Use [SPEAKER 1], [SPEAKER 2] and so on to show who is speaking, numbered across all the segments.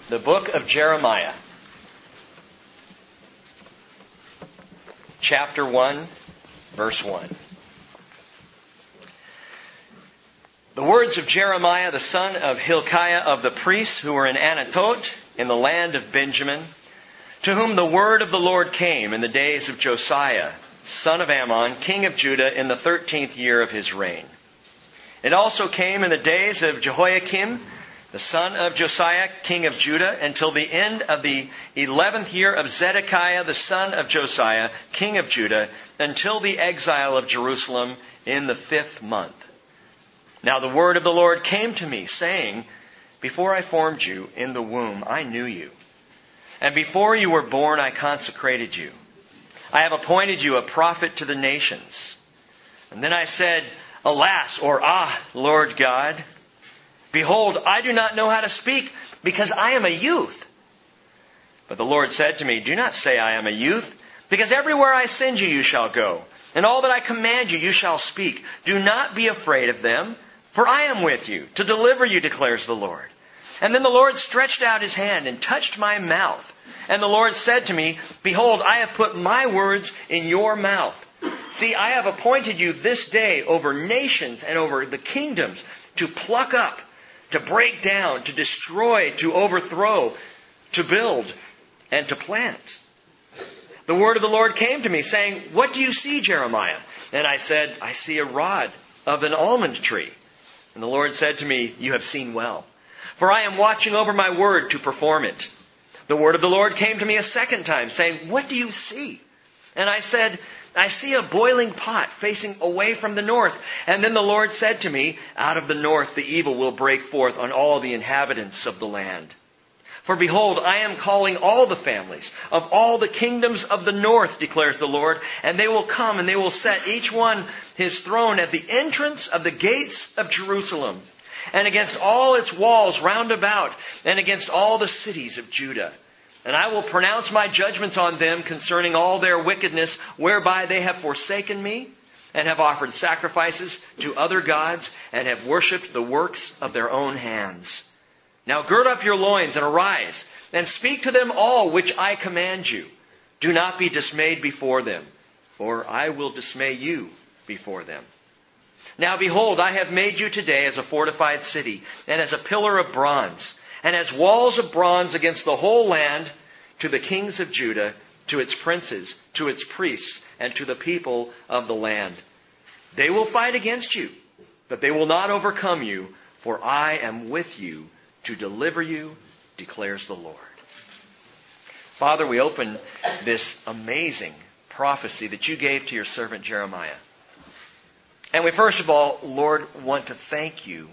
[SPEAKER 1] The book of Jeremiah, chapter 1, verse 1. The words of Jeremiah, the son of Hilkiah of the priests who were in Anatot, in the land of Benjamin, to whom the word of the Lord came in the days of Josiah, son of Ammon, king of Judah, in the 13th year of his reign. It also came in the days of Jehoiakim, the son of Josiah, king of Judah, until the end of the 11th year of Zedekiah, the son of Josiah, king of Judah, until the exile of Jerusalem in the 5th month. Now the word of the Lord came to me, saying, Before I formed you in the womb, I knew you. And before you were born, I consecrated you. I have appointed you a prophet to the nations. And then I said, Alas, or Lord God, behold, I do not know how to speak, because I am a youth. But the Lord said to me, Do not say I am a youth, because everywhere I send you, you shall go. And all that I command you, you shall speak. Do not be afraid of them, for I am with you, to deliver you, declares the Lord. And then the Lord stretched out his hand and touched my mouth. And the Lord said to me, Behold, I have put my words in your mouth. See, I have appointed you this day over nations and over the kingdoms to pluck up, to break down, to destroy, to overthrow, to build, and to plant. The word of the Lord came to me, saying, What do you see, Jeremiah? And I said, I see a rod of an almond tree. And the Lord said to me, You have seen well, for I am watching over my word to perform it. The word of the Lord came to me a second time, saying, What do you see? And I said, I see a boiling pot facing away from the north. And then the Lord said to me, Out of the north the evil will break forth on all the inhabitants of the land. For behold, I am calling all the families of all the kingdoms of the north, declares the Lord, and they will come and they will set each one his throne at the entrance of the gates of Jerusalem, and against all its walls round about, and against all the cities of Judah. And I will pronounce my judgments on them concerning all their wickedness, whereby they have forsaken me, and have offered sacrifices to other gods, and have worshipped the works of their own hands. Now gird up your loins and arise, and speak to them all which I command you. Do not be dismayed before them, or I will dismay you before them. Now behold, I have made you today as a fortified city, and as a pillar of bronze, and as walls of bronze against the whole land, to the kings of Judah, to its princes, to its priests, and to the people of the land. They will fight against you, but they will not overcome you, for I am with you to deliver you, declares the Lord. Father, we open this amazing prophecy that you gave to your servant Jeremiah. And we first of all, Lord, want to thank you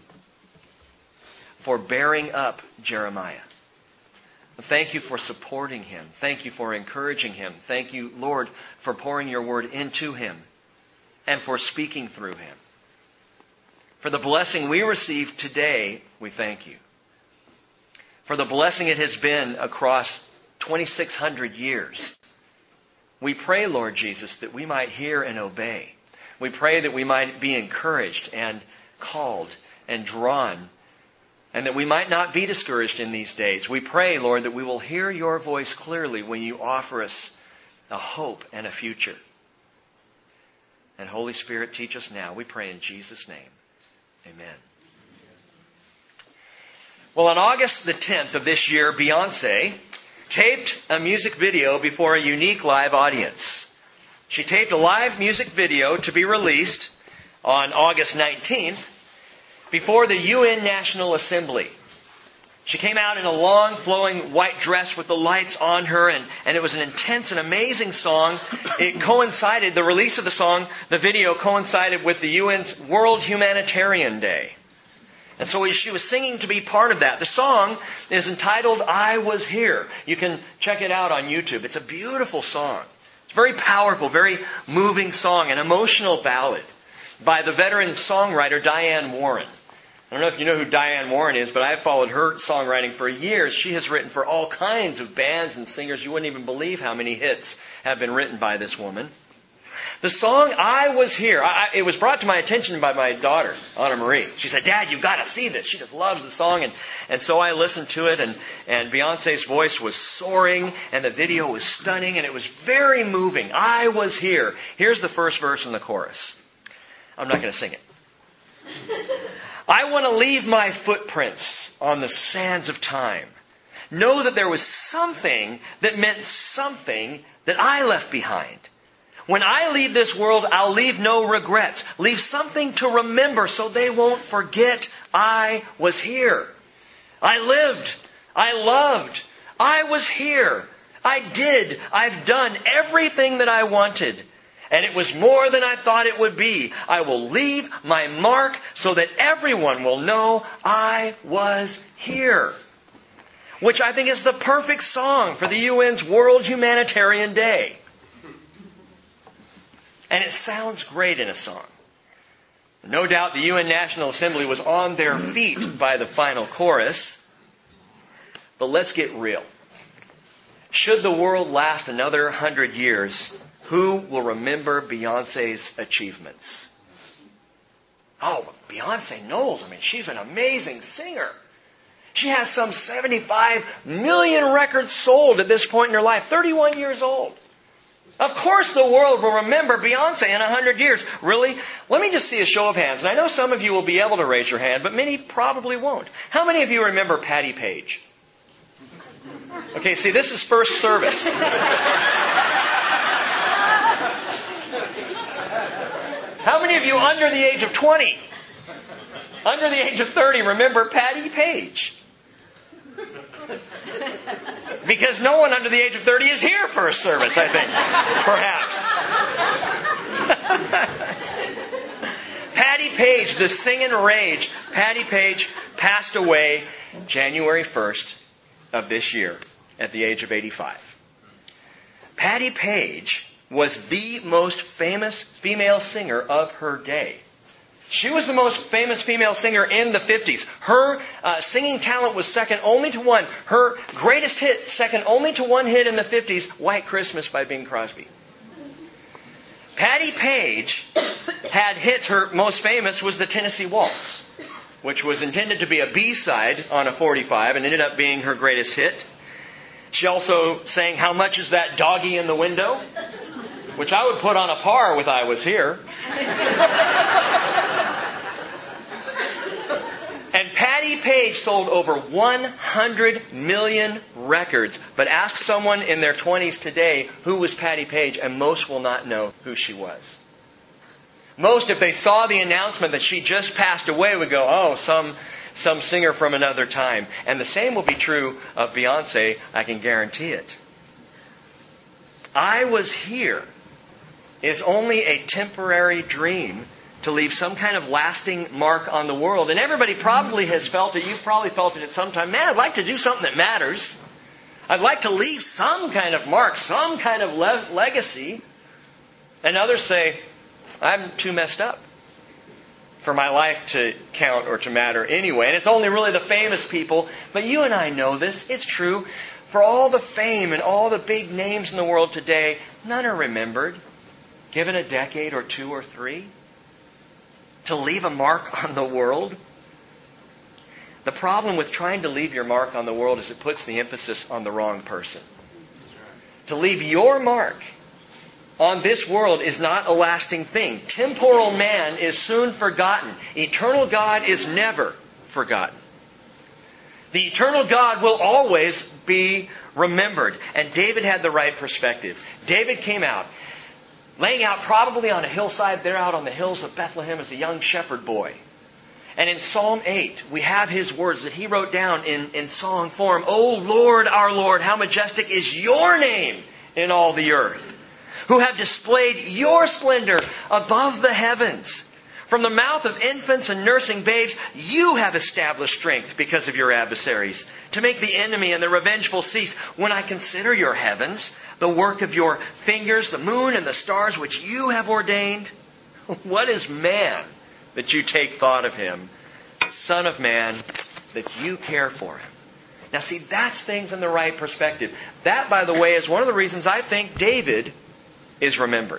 [SPEAKER 1] for bearing up Jeremiah. Thank you for supporting him. Thank you for encouraging him. Thank you, Lord, for pouring your word into him and for speaking through him. For the blessing we receive today, we thank you. For the blessing it has been across 2,600 years. We pray, Lord Jesus, that we might hear and obey. We pray that we might be encouraged and called and drawn, and that we might not be discouraged in these days. We pray, Lord, that we will hear your voice clearly when you offer us a hope and a future. And Holy Spirit, teach us now. We pray in Jesus' name. Amen. Well, on August the 10th of this year, Beyonce taped a music video before a unique live audience. She taped a live music video to be released on August 19th before the UN National Assembly. She came out in a long, flowing white dress with the lights on her, and it was an intense and amazing song. It coincided, the release of the song, the video coincided with the UN's World Humanitarian Day. And so she was singing to be part of that. The song is entitled, I Was Here. You can check it out on YouTube. It's a beautiful song. It's a very powerful, very moving song, an emotional ballad by the veteran songwriter Diane Warren. I don't know if you know who Diane Warren is, but I've followed her songwriting for years. She has written for all kinds of bands and singers. You wouldn't even believe how many hits have been written by this woman. The song, I Was Here, it was brought to my attention by my daughter, Anna Marie. She said, Dad, you've got to see this. She just loves the song. And so I listened to it, and Beyonce's voice was soaring, and the video was stunning, and it was very moving. I was here. Here's the first verse and the chorus. I'm not going to sing it. I want to leave my footprints on the sands of time. Know that there was something that meant something that I left behind. When I leave this world, I'll leave no regrets. Leave something to remember so they won't forget I was here. I lived. I loved. I was here. I did. I've done everything that I wanted. And it was more than I thought it would be. I will leave my mark so that everyone will know I was here. Which I think is the perfect song for the UN's World Humanitarian Day. And it sounds great in a song. No doubt the UN National Assembly was on their feet by the final chorus. But let's get real. Should the world last another 100 years, who will remember Beyonce's achievements? Oh, Beyonce Knowles. I mean, she's an amazing singer. She has some 75 million records sold at this point in her life, 31 years old. Of course the world will remember Beyonce in 100 years. Really? Let me just see a show of hands. And I know some of you will be able to raise your hand, but many probably won't. How many of you remember Patti Page? Okay, see, this is first service. How many of you under the age of 20, under the age of 30, remember Patti Page? Because no one under the age of 30 is here for a service, I think. Perhaps. Patti Page, the singing rage. Patti Page passed away January 1st of this year at the age of 85. Patti Page was the most famous female singer of her day. She was the most famous female singer in the 50s. Her singing talent was second only to one. Her greatest hit, second only to one hit in the 50s, White Christmas by Bing Crosby. Patti Page had hits. Her most famous was the Tennessee Waltz, which was intended to be a B-side on a 45 and ended up being her greatest hit. She also sang How Much Is That Doggy in the Window, which I would put on a par with I Was Here. And Patti Page sold over 100 million records. But ask someone in their 20s today who was Patti Page, and most will not know who she was. Most, if they saw the announcement that she just passed away, would go, oh, some singer from another time. And the same will be true of Beyonce, I can guarantee it. I Was Here is only a temporary dream to leave some kind of lasting mark on the world. And everybody probably has felt it. You've probably felt it at some time. Man, I'd like to do something that matters. I'd like to leave some kind of mark, some kind of legacy. And others say, I'm too messed up for my life to count or to matter anyway. And it's only really the famous people. But you and I know this. It's true. For all the fame and all the big names in the world today, none are remembered. Given a decade or two or three, to leave a mark on the world. The problem with trying to leave your mark on the world is it puts the emphasis on the wrong person. To leave your mark on this world is not a lasting thing. Temporal man is soon forgotten. Eternal God is never forgotten. The eternal God will always be remembered. And David had the right perspective. David came out, laying out probably on a hillside there out on the hills of Bethlehem as a young shepherd boy. And in Psalm 8, we have his words that he wrote down in song form. O Lord, our Lord, how majestic is your name in all the earth, who have displayed your splendor above the heavens. From the mouth of infants and nursing babes, you have established strength because of your adversaries, to make the enemy and the revengeful cease. When I consider your heavens, the work of your fingers, the moon and the stars which you have ordained. What is man that you take thought of him? Son of man, that you care for him. Now see, that's things in the right perspective. That, by the way, is one of the reasons I think David is remembered.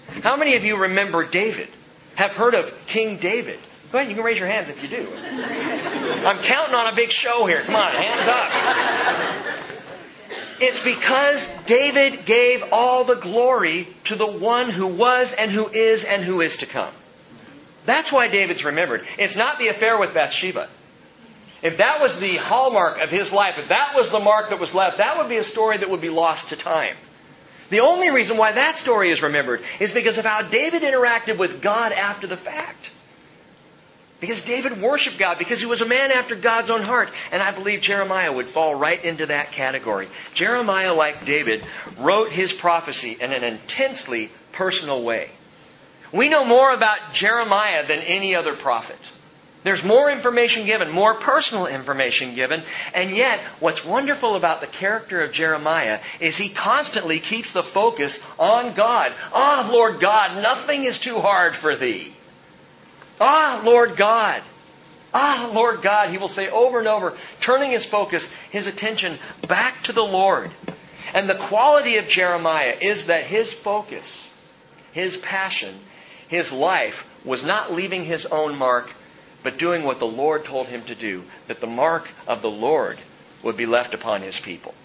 [SPEAKER 1] How many of you remember David? Have heard of King David? Go ahead, you can raise your hands if you do. I'm counting on a big show here. Come on, hands up. It's because David gave all the glory to the one who was and who is to come. That's why David's remembered. It's not the affair with Bathsheba. If that was the hallmark of his life, if that was the mark that was left, that would be a story that would be lost to time. The only reason why that story is remembered is because of how David interacted with God after the fact. Because David worshiped God, because he was a man after God's own heart. And I believe Jeremiah would fall right into that category. Jeremiah, like David, wrote his prophecy in an intensely personal way. We know more about Jeremiah than any other prophet. There's more information given, more personal information given. And yet, what's wonderful about the character of Jeremiah is he constantly keeps the focus on God. Ah, Lord God, nothing is too hard for Thee. Ah, Lord God. Ah, Lord God, he will say over and over, turning his focus, his attention back to the Lord. And the quality of Jeremiah is that his focus, his passion, his life was not leaving his own mark, but doing what the Lord told him to do, that the mark of the Lord would be left upon His people.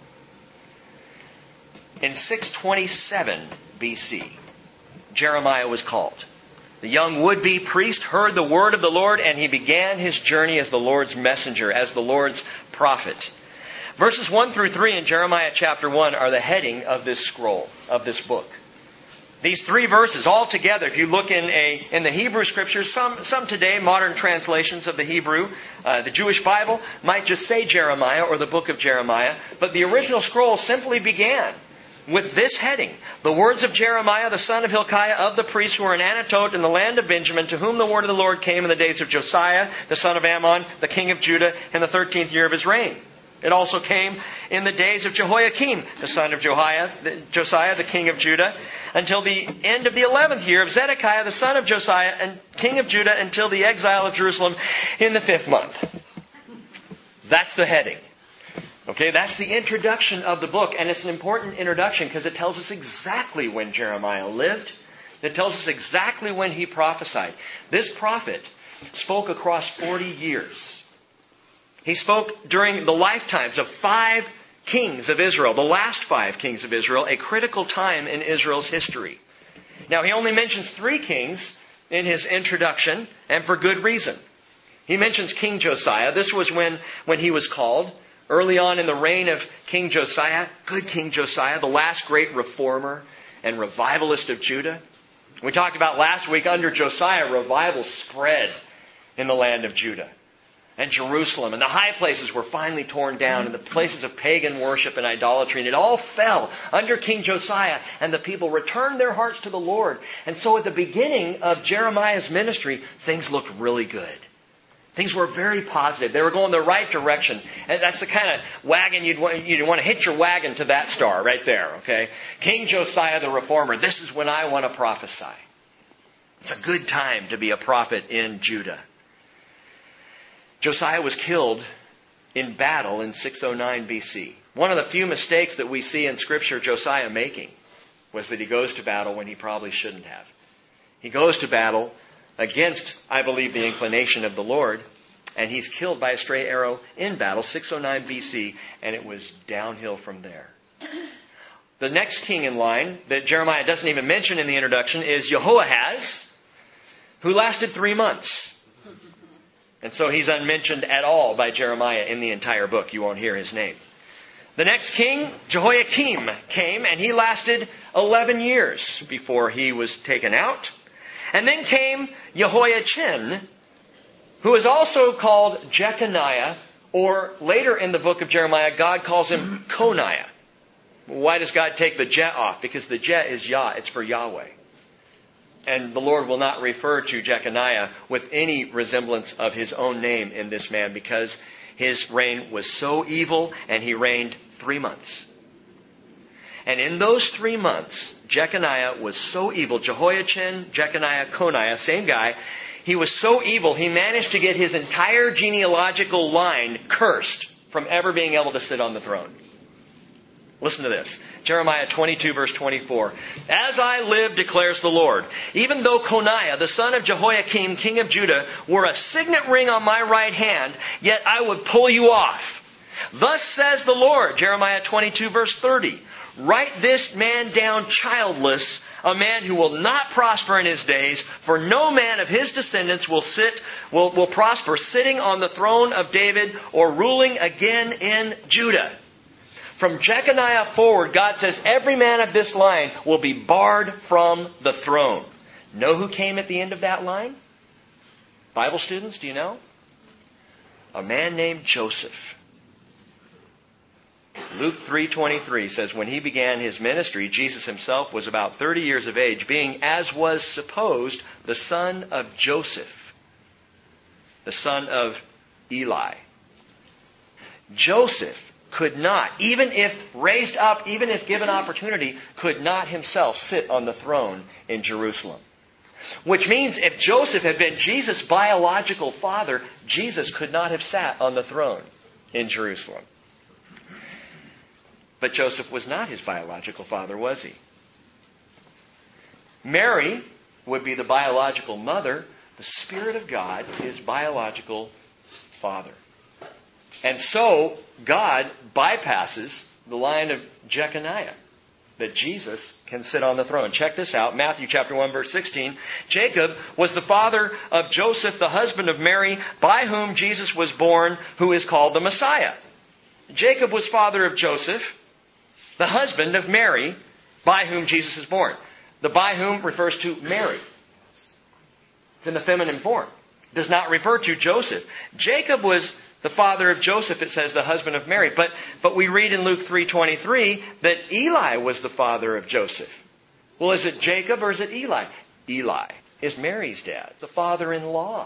[SPEAKER 1] In 627 BC, Jeremiah was called. The young would-be priest heard the word of the Lord, and he began his journey as the Lord's messenger, as the Lord's prophet. Verses 1 through 3 in Jeremiah chapter 1 are the heading of this scroll, of this book. These 3 verses all together, if you look in the Hebrew Scriptures, some today, modern translations of the Hebrew, the Jewish Bible, might just say Jeremiah or the book of Jeremiah, but the original scroll simply began with this heading: the words of Jeremiah, the son of Hilkiah, of the priests who were in Anatot in the land of Benjamin, to whom the word of the Lord came in the days of Josiah, the son of Ammon, the king of Judah, in the 13th year of his reign. It also came in the days of Jehoiakim, the son of Josiah, the king of Judah, until the end of the 11th year of Zedekiah, the son of Josiah, and king of Judah, until the exile of Jerusalem in the 5th month. That's the heading. Okay, that's the introduction of the book, and it's an important introduction because it tells us exactly when Jeremiah lived. It tells us exactly when he prophesied. This prophet spoke across 40 years. He spoke during the lifetimes of 5 kings of Israel, the last 5 kings of Israel, a critical time in Israel's history. Now, he only mentions 3 kings in his introduction, and for good reason. He mentions King Josiah. This was when he was called. Early on in the reign of King Josiah, good King Josiah, the last great reformer and revivalist of Judah. We talked about last week, under Josiah, revival spread in the land of Judah and Jerusalem. And the high places were finally torn down, and the places of pagan worship and idolatry. And it all fell under King Josiah, and the people returned their hearts to the Lord. And so at the beginning of Jeremiah's ministry, things looked really good. Things were very positive. They were going the right direction. And that's the kind of wagon you'd want to hitch your wagon to that star right there, okay? King Josiah the reformer, this is when I want to prophesy. It's a good time to be a prophet in Judah. Josiah was killed in battle in 609 BC. One of the few mistakes that we see in Scripture Josiah making was that he goes to battle when he probably shouldn't have. He goes to battle against, I believe, the inclination of the Lord, and he's killed by a stray arrow in battle, 609 BC, and it was downhill from there. The next king in line that Jeremiah doesn't even mention in the introduction is Jehoahaz, who lasted 3 months. And so he's unmentioned at all by Jeremiah in the entire book. You won't hear his name. The next king, Jehoiakim, came, and he lasted 11 years before he was taken out. And then came Jehoiachin, who is also called Jeconiah, or later in the book of Jeremiah, God calls him Coniah. Why does God take the Je off? Because the Je is Yah, it's for Yahweh. And the Lord will not refer to Jeconiah with any resemblance of his own name in this man, because his reign was so evil, and he reigned 3 months. And in those 3 months, Jeconiah was so evil. Jehoiachin, Jeconiah, Coniah, same guy. He was so evil, he managed to get his entire genealogical line cursed from ever being able to sit on the throne. Listen to this. Jeremiah 22 verse 24. As I live, declares the Lord, even though Coniah, the son of Jehoiakim, king of Judah, wore a signet ring on my right hand, yet I would pull you off. Thus says the Lord, Jeremiah 22 verse 30. Write this man down childless, a man who will not prosper in his days, for no man of his descendants will prosper sitting on the throne of David or ruling again in Judah. From Jeconiah forward, God says every man of this line will be barred from the throne. Know who came at the end of that line? Bible students, do you know? A man named Joseph. Luke 3:23 says, when he began his ministry, Jesus himself was about 30 years of age, being, as was supposed, the son of Joseph, the son of Eli. Joseph could not, even if raised up, even if given opportunity, could not himself sit on the throne in Jerusalem. Which means if Joseph had been Jesus' biological father, Jesus could not have sat on the throne in Jerusalem. But Joseph was not his biological father, was he? Mary would be the biological mother. The Spirit of God is biological father. And so, God bypasses the line of Jeconiah, that Jesus can sit on the throne. Check this out, Matthew chapter 1, verse 16. Jacob was the father of Joseph, the husband of Mary, by whom Jesus was born, who is called the Messiah. Jacob was father of Joseph, the husband of Mary, by whom Jesus is born. The by whom refers to Mary. It's in the feminine form. It does not refer to Joseph. Jacob was the father of Joseph, it says, the husband of Mary. But we read in Luke 3:23 that Eli was the father of Joseph. Well, is it Jacob or is it Eli? Eli is Mary's dad, the father-in-law.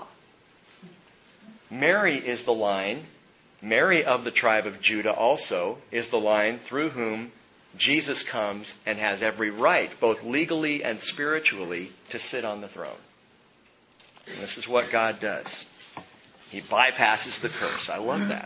[SPEAKER 1] Mary is the line. Mary of the tribe of Judah also is the line through whom Jesus comes and has every right, both legally and spiritually, to sit on the throne. And this is what God does. He bypasses the curse. I love that.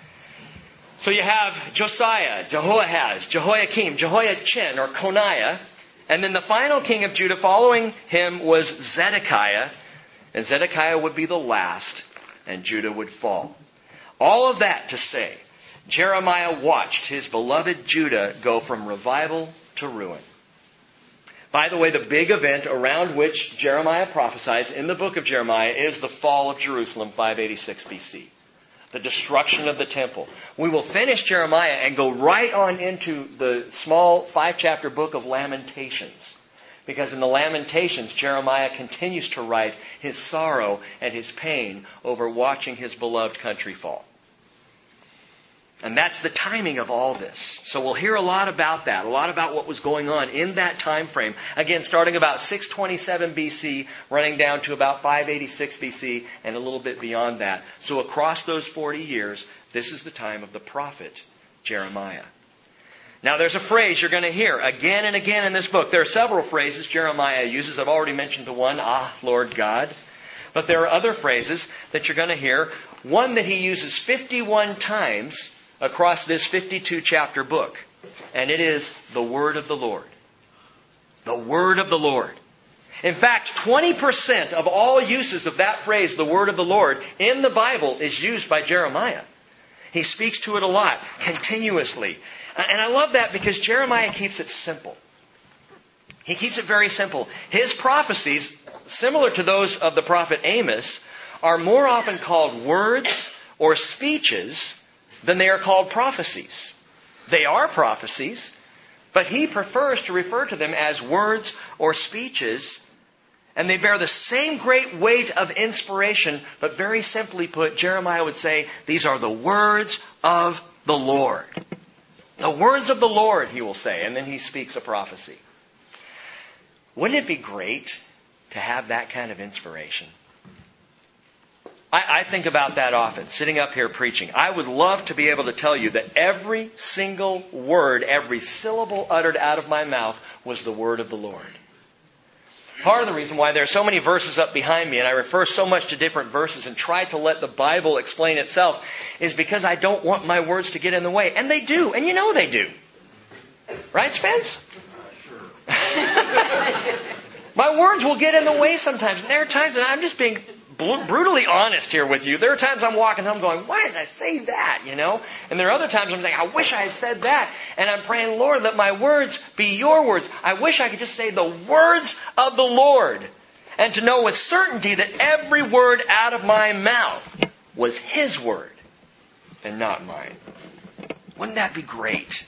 [SPEAKER 1] So you have Josiah, Jehoahaz, Jehoiakim, Jehoiachin, or Coniah. And then the final king of Judah following him was Zedekiah. And Zedekiah would be the last, and Judah would fall. All of that to say, Jeremiah watched his beloved Judah go from revival to ruin. By the way, the big event around which Jeremiah prophesies in the book of Jeremiah is the fall of Jerusalem, 586 BC. The destruction of the temple. We will finish Jeremiah and go right on into the small 5-chapter book of Lamentations. Because in the Lamentations, Jeremiah continues to write his sorrow and his pain over watching his beloved country fall. And that's the timing of all this. So we'll hear a lot about that, a lot about what was going on in that time frame. Again, starting about 627 BC, running down to about 586 BC, and a little bit beyond that. So across those 40 years, this is the time of the prophet Jeremiah. Now there's a phrase you're going to hear again and again in this book. There are several phrases Jeremiah uses. I've already mentioned the one, Lord God. But there are other phrases that you're going to hear. One that he uses 51 times across this 52-chapter book. And it is the word of the Lord. The word of the Lord. In fact, 20% of all uses of that phrase, the word of the Lord, in the Bible is used by Jeremiah. He speaks to it a lot, continuously. And I love that because Jeremiah keeps it simple. He keeps it very simple. His prophecies, similar to those of the prophet Amos, are more often called words or speeches than they are called prophecies. They are prophecies, but he prefers to refer to them as words or speeches, and they bear the same great weight of inspiration, but very simply put, Jeremiah would say, these are the words of the Lord. The words of the Lord, he will say, and then he speaks a prophecy. Wouldn't it be great to have that kind of inspiration? I think about that often, sitting up here preaching. I would love to be able to tell you that every single word, every syllable uttered out of my mouth was the word of the Lord. Part of the reason why there are so many verses up behind me and I refer so much to different verses and try to let the Bible explain itself is because I don't want my words to get in the way. And they do, and you know they do. Right, Spence?
[SPEAKER 2] Sure.
[SPEAKER 1] My words will get in the way sometimes. And there are times, and I'm just being brutally honest here with you. There are times I'm walking home going, why did I say that, And there are other times I'm thinking, I wish I had said that. And I'm praying, Lord, let my words be your words. I wish I could just say the words of the Lord. And to know with certainty that every word out of my mouth was His word and not mine. Wouldn't that be great?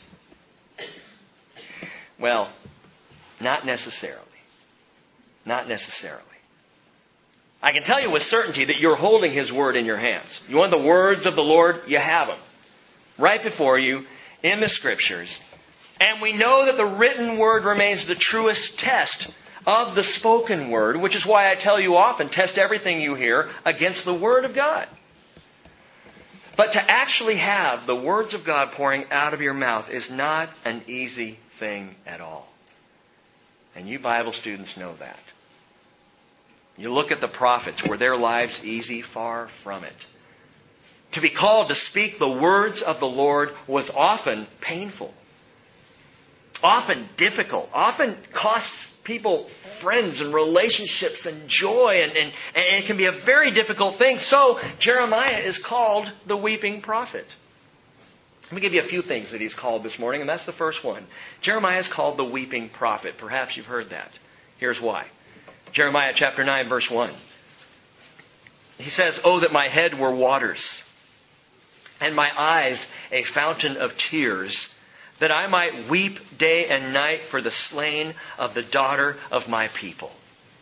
[SPEAKER 1] Well, not necessarily. Not necessarily. I can tell you with certainty that you're holding His word in your hands. You want the words of the Lord? You have them. Right before you in the Scriptures. And we know that the written word remains the truest test of the spoken word, which is why I tell you often, test everything you hear against the Word of God. But to actually have the words of God pouring out of your mouth is not an easy thing at all. And you Bible students know that. You look at the prophets. Were their lives easy? Far from it. To be called to speak the words of the Lord was often painful. Often difficult. Often costs people friends and relationships and joy. And it can be a very difficult thing. So Jeremiah is called the weeping prophet. Let me give you a few things that he's called this morning. And that's the first one. Jeremiah is called the weeping prophet. Perhaps you've heard that. Here's why. Jeremiah chapter 9, verse 1. He says, "Oh, that my head were waters, and my eyes a fountain of tears, that I might weep day and night for the slain of the daughter of my people."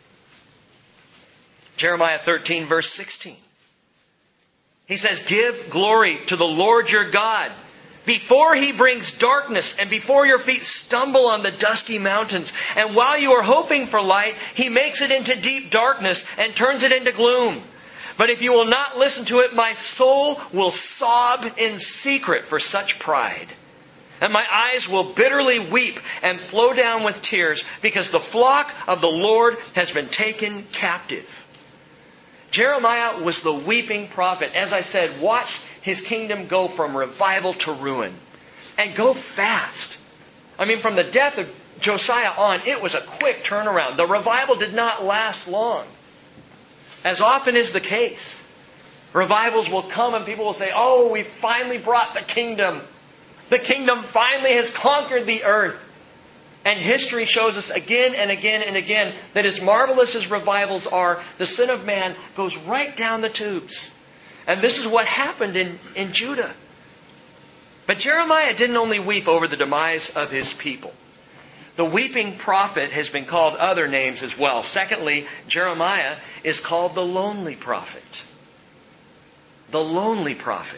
[SPEAKER 1] Jeremiah 13, verse 16. He says, "Give glory to the Lord your God, before He brings darkness and before your feet stumble on the dusky mountains. And while you are hoping for light, He makes it into deep darkness and turns it into gloom. But if you will not listen to it, my soul will sob in secret for such pride. And my eyes will bitterly weep and flow down with tears because the flock of the Lord has been taken captive." Jeremiah was the weeping prophet. As I said, watch His kingdom go from revival to ruin. And go fast. I mean, from the death of Josiah on, it was a quick turnaround. The revival did not last long. As often is the case, revivals will come and people will say, "Oh, we finally brought the kingdom. The kingdom finally has conquered the earth." And history shows us again and again and again that as marvelous as revivals are, the sin of man goes right down the tubes. And this is what happened in Judah. But Jeremiah didn't only weep over the demise of his people. The weeping prophet has been called other names as well. Secondly, Jeremiah is called the lonely prophet. The lonely prophet.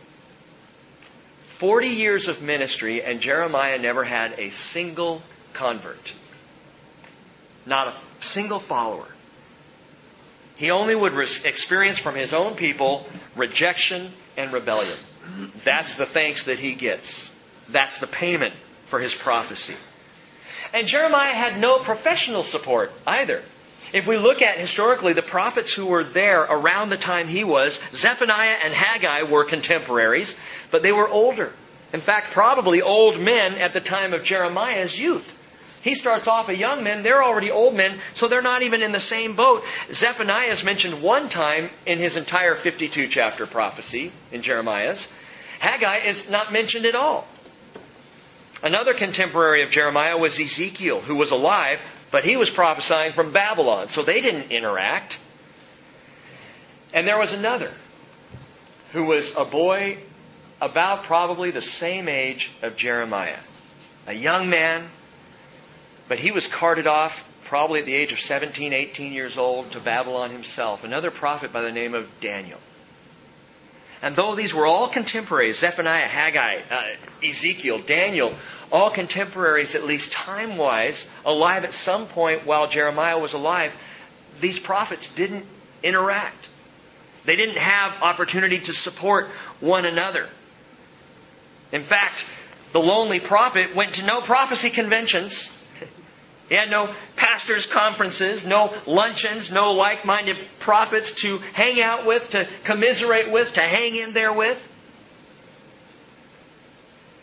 [SPEAKER 1] 40 years of ministry and Jeremiah never had a single convert. Not a single follower. He only would experience from his own people rejection and rebellion. That's the thanks that he gets. That's the payment for his prophecy. And Jeremiah had no professional support either. If we look at historically the prophets who were there around the time he was, Zephaniah and Haggai were contemporaries, but they were older. In fact, probably old men at the time of Jeremiah's youth. He starts off a young man, they're already old men, so they're not even in the same boat. Zephaniah is mentioned one time in his entire 52 chapter prophecy in Jeremiah's. Haggai is not mentioned at all. Another contemporary of Jeremiah was Ezekiel, who was alive, but he was prophesying from Babylon, so they didn't interact. And there was another who was a boy about probably the same age of Jeremiah. A young man, but he was carted off probably at the age of 17, 18 years old to Babylon himself. Another prophet by the name of Daniel. And though these were all contemporaries, Zephaniah, Haggai, Ezekiel, Daniel, all contemporaries, at least time-wise, alive at some point while Jeremiah was alive, these prophets didn't interact. They didn't have opportunity to support one another. In fact, the lonely prophet went to no prophecy conventions. He had no pastors' conferences, no luncheons, no like-minded prophets to hang out with, to commiserate with, to hang in there with.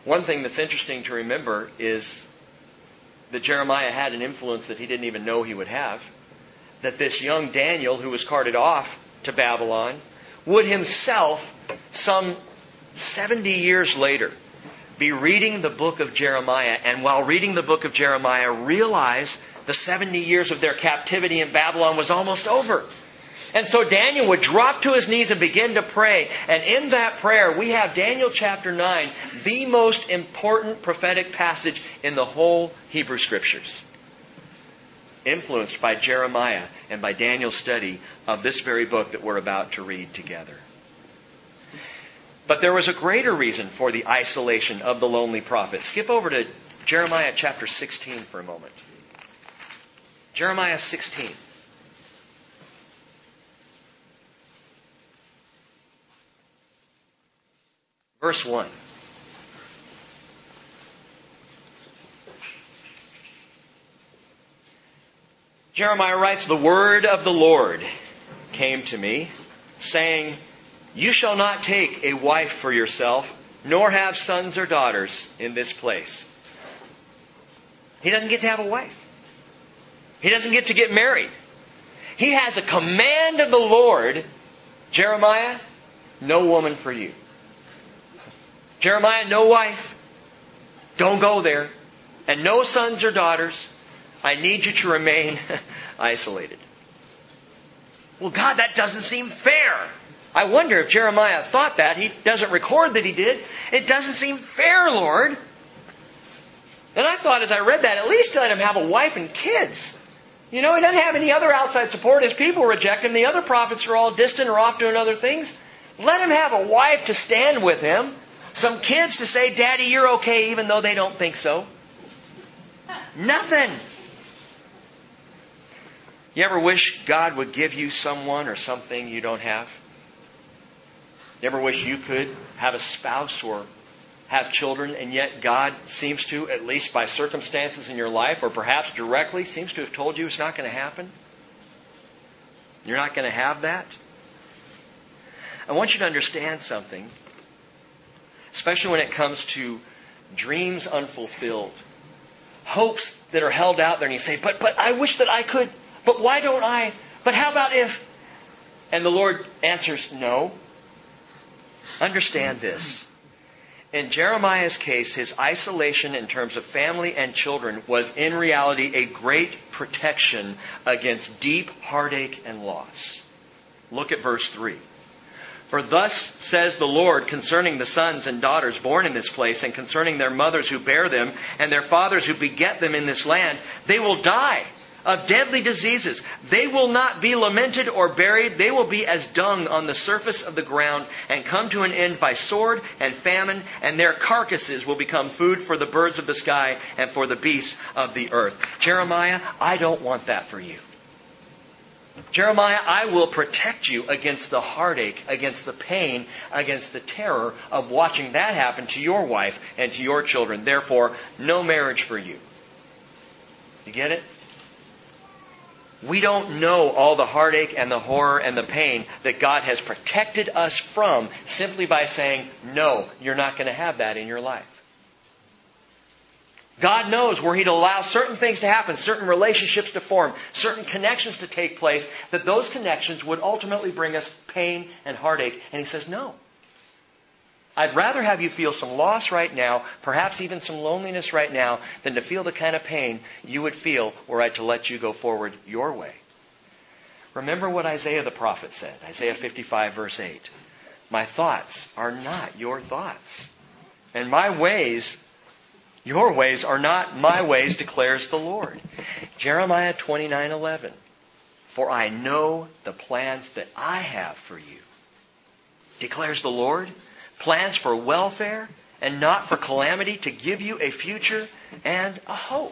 [SPEAKER 1] One thing that's interesting to remember is that Jeremiah had an influence that he didn't even know he would have. That this young Daniel, who was carted off to Babylon, would himself, some 70 years later, be reading the book of Jeremiah, and while reading the book of Jeremiah, realize the 70 years of their captivity in Babylon was almost over. And so Daniel would drop to his knees and begin to pray. And in that prayer, we have Daniel chapter 9, the most important prophetic passage in the whole Hebrew Scriptures. Influenced by Jeremiah and by Daniel's study of this very book that we're about to read together. But there was a greater reason for the isolation of the lonely prophet. Skip over to Jeremiah chapter 16 for a moment. Jeremiah 16. Verse 1. Jeremiah writes, "The word of the Lord came to me, saying, You shall not take a wife for yourself, nor have sons or daughters in this place." He doesn't get to have a wife. He doesn't get to get married. He has a command of the Lord. Jeremiah, no woman for you. Jeremiah, no wife. Don't go there. And no sons or daughters. I need you to remain isolated. Well, God, that doesn't seem fair. I wonder if Jeremiah thought that. He doesn't record that he did. It doesn't seem fair, Lord. And I thought as I read that, at least let him have a wife and kids. You know, he doesn't have any other outside support. His people reject him. The other prophets are all distant or off doing other things. Let him have a wife to stand with him. Some kids to say, Daddy, you're okay, even though they don't think so. Nothing. You ever wish God would give you someone or something you don't have? You ever wish you could have a spouse or have children, and yet God seems to, at least by circumstances in your life, or perhaps directly, seems to have told you it's not going to happen? You're not going to have that? I want you to understand something, especially when it comes to dreams unfulfilled, hopes that are held out there, and you say, but I wish that I could, but why don't I? But how about if? And the Lord answers, no. Understand this. In Jeremiah's case, his isolation in terms of family and children was in reality a great protection against deep heartache and loss. Look at verse 3. "For thus says the Lord concerning the sons and daughters born in this place, and concerning their mothers who bear them, and their fathers who beget them in this land, they will die of deadly diseases. They will not be lamented or buried. They will be as dung on the surface of the ground, and come to an end by sword and famine, and their carcasses will become food for the birds of the sky and for the beasts of the earth." Jeremiah, I don't want that for you. Jeremiah, I will protect you against the heartache, against the pain, against the terror of watching that happen to your wife and to your children. Therefore, no marriage for you. You get it? We don't know all the heartache and the horror and the pain that God has protected us from simply by saying, no, you're not going to have that in your life. God knows where He'd allow certain things to happen, certain relationships to form, certain connections to take place, that those connections would ultimately bring us pain and heartache. And He says, no. I'd rather have you feel some loss right now, perhaps even some loneliness right now, than to feel the kind of pain you would feel were I to let you go forward your way. Remember what Isaiah the prophet said, Isaiah 55 verse 8. My thoughts are not your thoughts, and my ways, your ways are not my ways, declares the Lord. Jeremiah 29:11. For I know the plans that I have for you, declares the Lord. Plans for welfare and not for calamity, to give you a future and a hope.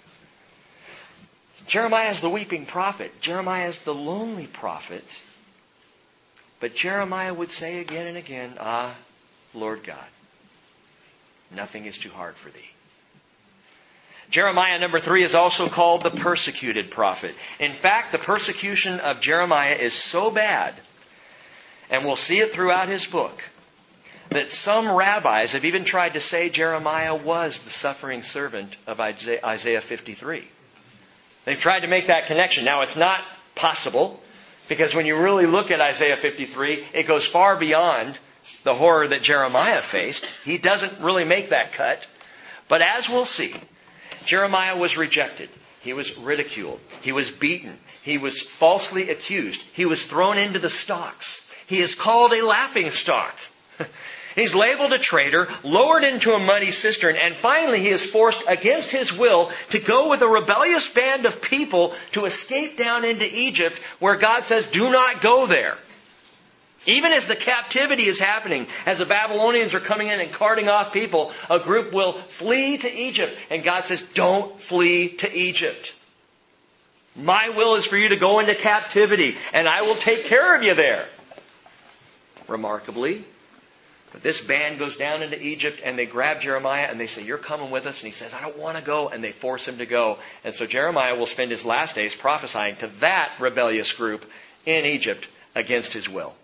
[SPEAKER 1] Jeremiah is the weeping prophet. Jeremiah is the lonely prophet. But Jeremiah would say again and again, Ah, Lord God, nothing is too hard for Thee. Jeremiah number 3 is also called the persecuted prophet. In fact, the persecution of Jeremiah is so bad, and we'll see it throughout his book, that some rabbis have even tried to say Jeremiah was the suffering servant of Isaiah 53. They've tried to make that connection. Now, it's not possible, because when you really look at Isaiah 53, it goes far beyond the horror that Jeremiah faced. He doesn't really make that cut. But as we'll see, Jeremiah was rejected. He was ridiculed. He was beaten. He was falsely accused. He was thrown into the stocks. He is called a laughingstock. He's labeled a traitor, lowered into a muddy cistern, and finally he is forced against his will to go with a rebellious band of people to escape down into Egypt, where God says, do not go there. Even as the captivity is happening, as the Babylonians are coming in and carting off people, a group will flee to Egypt. And God says, don't flee to Egypt. My will is for you to go into captivity, and I will take care of you there. Remarkably, but this band goes down into Egypt, and they grab Jeremiah, and they say, you're coming with us. And he says, I don't want to go. And they force him to go. And so Jeremiah will spend his last days prophesying to that rebellious group in Egypt against his will.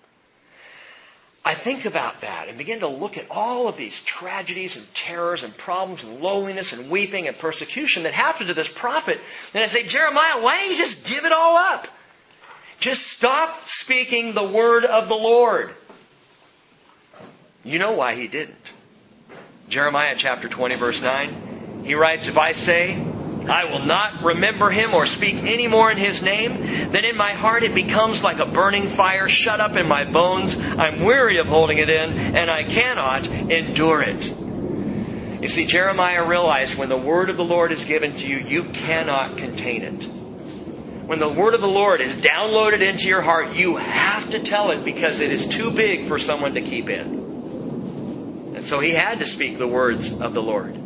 [SPEAKER 1] I think about that and begin to look at all of these tragedies and terrors and problems and loneliness and weeping and persecution that happened to this prophet. And I say, Jeremiah, why don't you just give it all up? Just stop speaking the word of the Lord. You know why he didn't. Jeremiah chapter 20 verse 9. He writes, if I say, I will not remember him or speak any more in his name, then in my heart it becomes like a burning fire shut up in my bones. I'm weary of holding it in, and I cannot endure it. You see, Jeremiah realized when the word of the Lord is given to you, you cannot contain it. When the word of the Lord is downloaded into your heart, you have to tell it, because it is too big for someone to keep in. And so he had to speak the words of the Lord.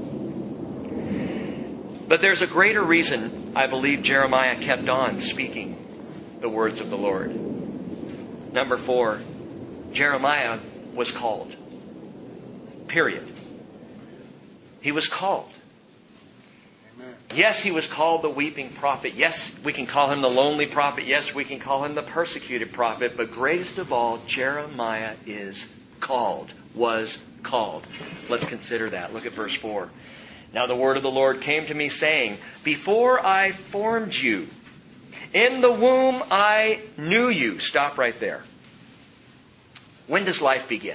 [SPEAKER 1] But there's a greater reason I believe Jeremiah kept on speaking the words of the Lord. Number 4, Jeremiah was called. Period. He was called. Amen. Yes, he was called the weeping prophet. Yes, we can call him the lonely prophet. Yes, we can call him the persecuted prophet. But greatest of all, Jeremiah is called. Was called. Let's consider that. Look at verse 4. Now the word of the Lord came to me, saying, before I formed you, in the womb I knew you. Stop right there. When does life begin?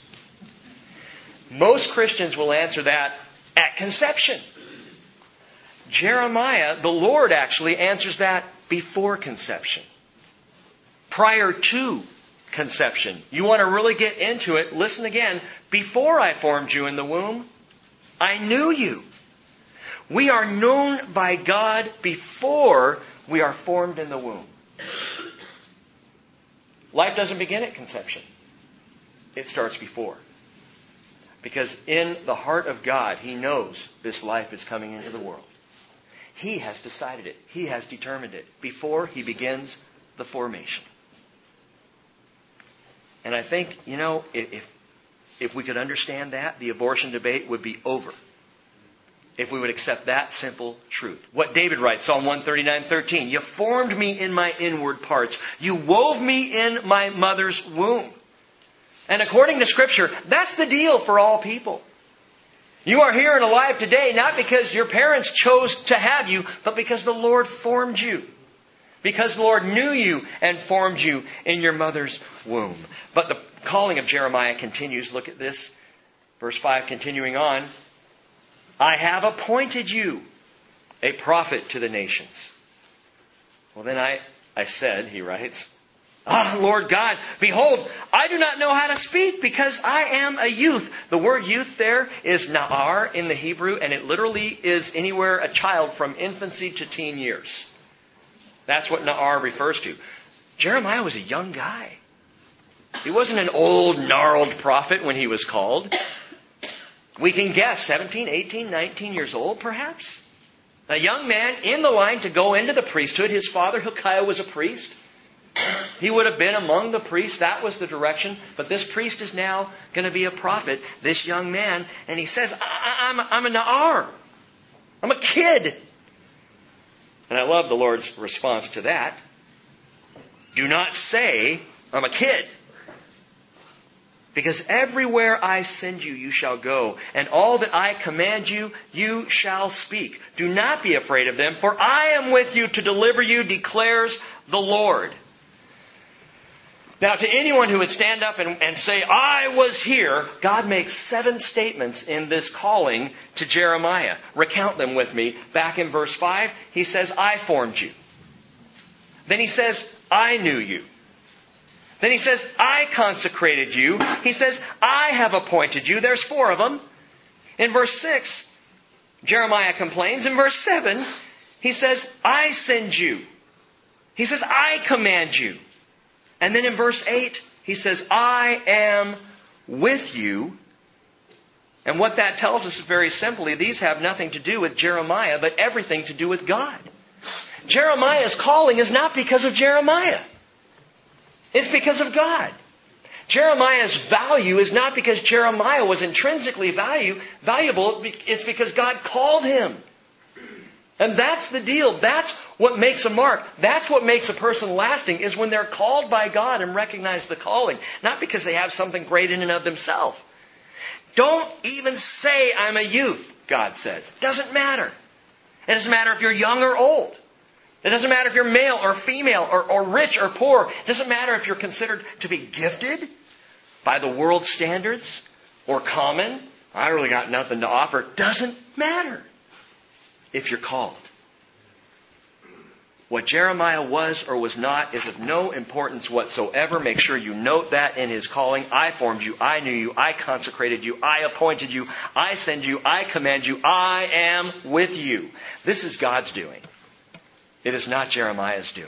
[SPEAKER 1] Most Christians will answer that at conception. Jeremiah, the Lord actually answers that before conception. Prior to conception. You want to really get into it? Listen again. Before I formed you in the womb, I knew you. We are known by God before we are formed in the womb. Life doesn't begin at conception. It starts before. Because in the heart of God, He knows this life is coming into the world. He has decided it. He has determined it before He begins the formation. And I think, if we could understand that, the abortion debate would be over. If we would accept that simple truth. What David writes, Psalm 139:13, you formed me in my inward parts. You wove me in my mother's womb. And according to Scripture, that's the deal for all people. You are here and alive today not because your parents chose to have you, but because the Lord formed you. Because the Lord knew you and formed you in your mother's womb. But the calling of Jeremiah continues. Look at this. Verse 5 continuing on. I have appointed you a prophet to the nations. Well, then I said, he writes, Lord God, behold, I do not know how to speak because I am a youth. The word youth there is na'ar in the Hebrew, and it literally is anywhere a child from infancy to teen years. That's what na'ar refers to. Jeremiah was a young guy. He wasn't an old, gnarled prophet when he was called. We can guess 17, 18, 19 years old, perhaps. A young man in the line to go into the priesthood. His father, Hilkiah, was a priest. He would have been among the priests. That was the direction. But this priest is now going to be a prophet, this young man. And he says, I'm a na'ar. I'm a kid. And I love the Lord's response to that. Do not say, I'm a kid. Because everywhere I send you, you shall go, and all that I command you, you shall speak. Do not be afraid of them, for I am with you to deliver you, declares the Lord. Now, to anyone who would stand up and say, I was here, God makes 7 statements in this calling to Jeremiah. Recount them with me. Back in verse 5, he says, I formed you. Then he says, I knew you. Then he says, I consecrated you. He says, I have appointed you. There's 4 of them. In verse 6, Jeremiah complains. In verse 7, he says, I send you. He says, I command you. And then in verse 8, he says, I am with you. And what that tells us is very simply, these have nothing to do with Jeremiah, but everything to do with God. Jeremiah's calling is not because of Jeremiah. It's because of God. Jeremiah's value is not because Jeremiah was intrinsically valuable. It's because God called him. And that's the deal. That's what makes a mark. That's what makes a person lasting, is when they're called by God and recognize the calling. Not because they have something great in and of themselves. Don't even say I'm a youth, God says. Doesn't matter. It doesn't matter if you're young or old. It doesn't matter if you're male or female or rich or poor. It doesn't matter if you're considered to be gifted by the world's standards or common. I really got nothing to offer. Doesn't matter if you're called. What Jeremiah was or was not is of no importance whatsoever. Make sure you note that in his calling. I formed you. I knew you. I consecrated you. I appointed you. I send you. I command you. I am with you. This is God's doing. It is not Jeremiah's doing.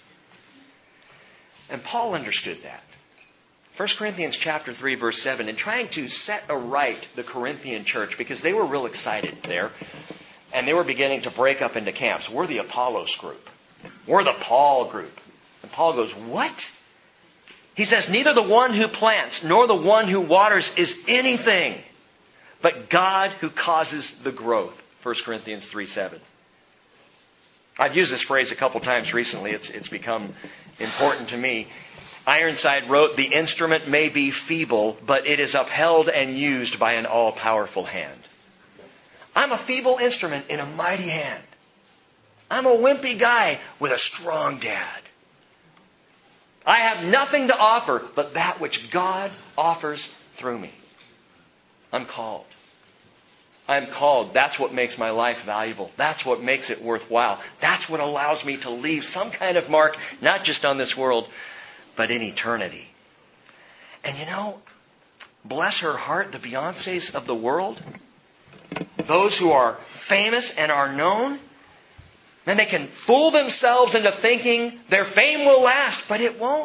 [SPEAKER 1] And Paul understood that. 1 Corinthians chapter 3, verse 7, in trying to set aright the Corinthian church, because they were real excited there, and they were beginning to break up into camps. We're the Apollos group. We're the Paul group. And Paul goes, what? He says, neither the one who plants nor the one who waters is anything, but God who causes the growth. 1 Corinthians 3:7. I've used this phrase a couple times recently. It's become important to me. Ironside wrote, the instrument may be feeble, but it is upheld and used by an all-powerful hand. I'm a feeble instrument in a mighty hand. I'm a wimpy guy with a strong dad. I have nothing to offer but that which God offers through me. I'm called. I'm called. That's what makes my life valuable. That's what makes it worthwhile. That's what allows me to leave some kind of mark, not just on this world, but in eternity. And you know, bless her heart, the Beyoncés of the world, those who are famous and are known, then they can fool themselves into thinking their fame will last, but it won't.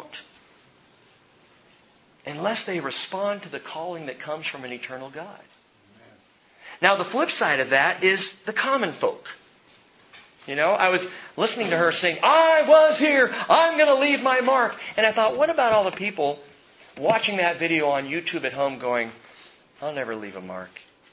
[SPEAKER 1] Unless they respond to the calling that comes from an eternal God. Now, the flip side of that is the common folk. You know, I was listening to her sing, I was here, I'm going to leave my mark. And I thought, what about all the people watching that video on YouTube at home going, I'll never leave a mark.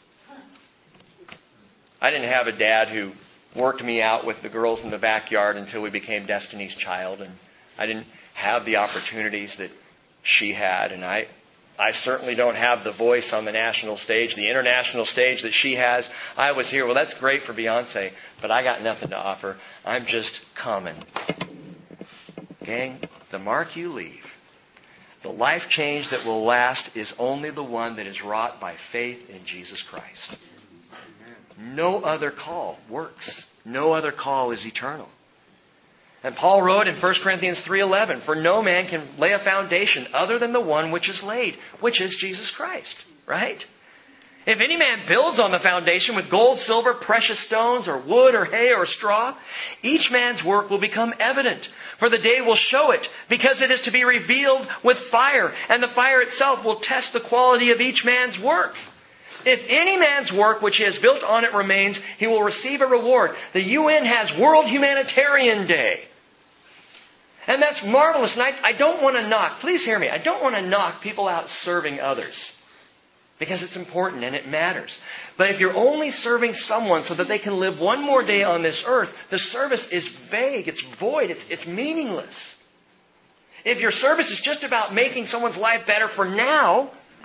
[SPEAKER 1] I didn't have a dad who worked me out with the girls in the backyard until we became Destiny's Child. And I didn't have the opportunities that she had. And I certainly don't have the voice on the national stage, the international stage that she has. I was here. Well, that's great for Beyonce, but I got nothing to offer. I'm just common. Gang, the mark you leave, the life change that will last is only the one that is wrought by faith in Jesus Christ. No other call works. No other call is eternal. And Paul wrote in 1 Corinthians 3:11, for no man can lay a foundation other than the one which is laid, which is Jesus Christ. Right? If any man builds on the foundation with gold, silver, precious stones, or wood, or hay, or straw, each man's work will become evident. For the day will show it, because it is to be revealed with fire, and the fire itself will test the quality of each man's work. If any man's work which he has built on it remains, he will receive a reward. The UN has World Humanitarian Day. And that's marvelous. And I don't want to knock, please hear me, I don't want to knock people out serving others. Because it's important and it matters. But if you're only serving someone so that they can live one more day on this earth, the service is vague, it's void, it's meaningless. If your service is just about making someone's life better for now,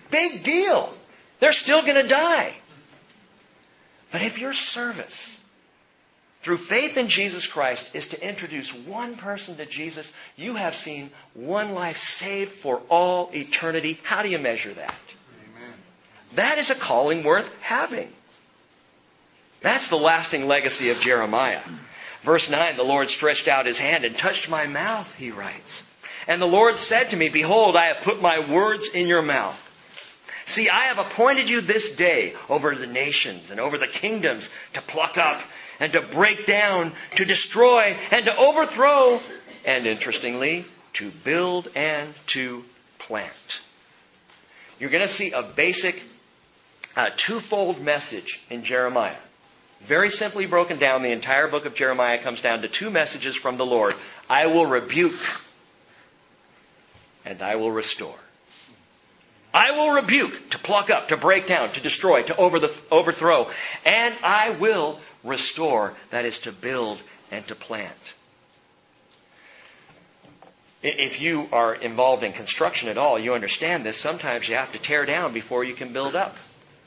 [SPEAKER 1] Big deal. They're still going to die. But if your service through faith in Jesus Christ is to introduce one person to Jesus, you have seen one life saved for all eternity. How do you measure that?
[SPEAKER 2] Amen.
[SPEAKER 1] That is a calling worth having. That's the lasting legacy of Jeremiah. Verse 9, the Lord stretched out His hand and touched my mouth, he writes. And the Lord said to me, behold, I have put my words in your mouth. See, I have appointed you this day over the nations and over the kingdoms to pluck up and to break down, to destroy and to overthrow, and interestingly, to build and to plant. You're going to see a basic twofold message in Jeremiah. Very simply broken down, the entire book of Jeremiah comes down to two messages from the Lord. I will rebuke and I will restore. I will rebuke, to pluck up, to break down, to destroy, to overthrow. And I will restore, that is to build and to plant. If you are involved in construction at all, you understand this. Sometimes you have to tear down before you can build up.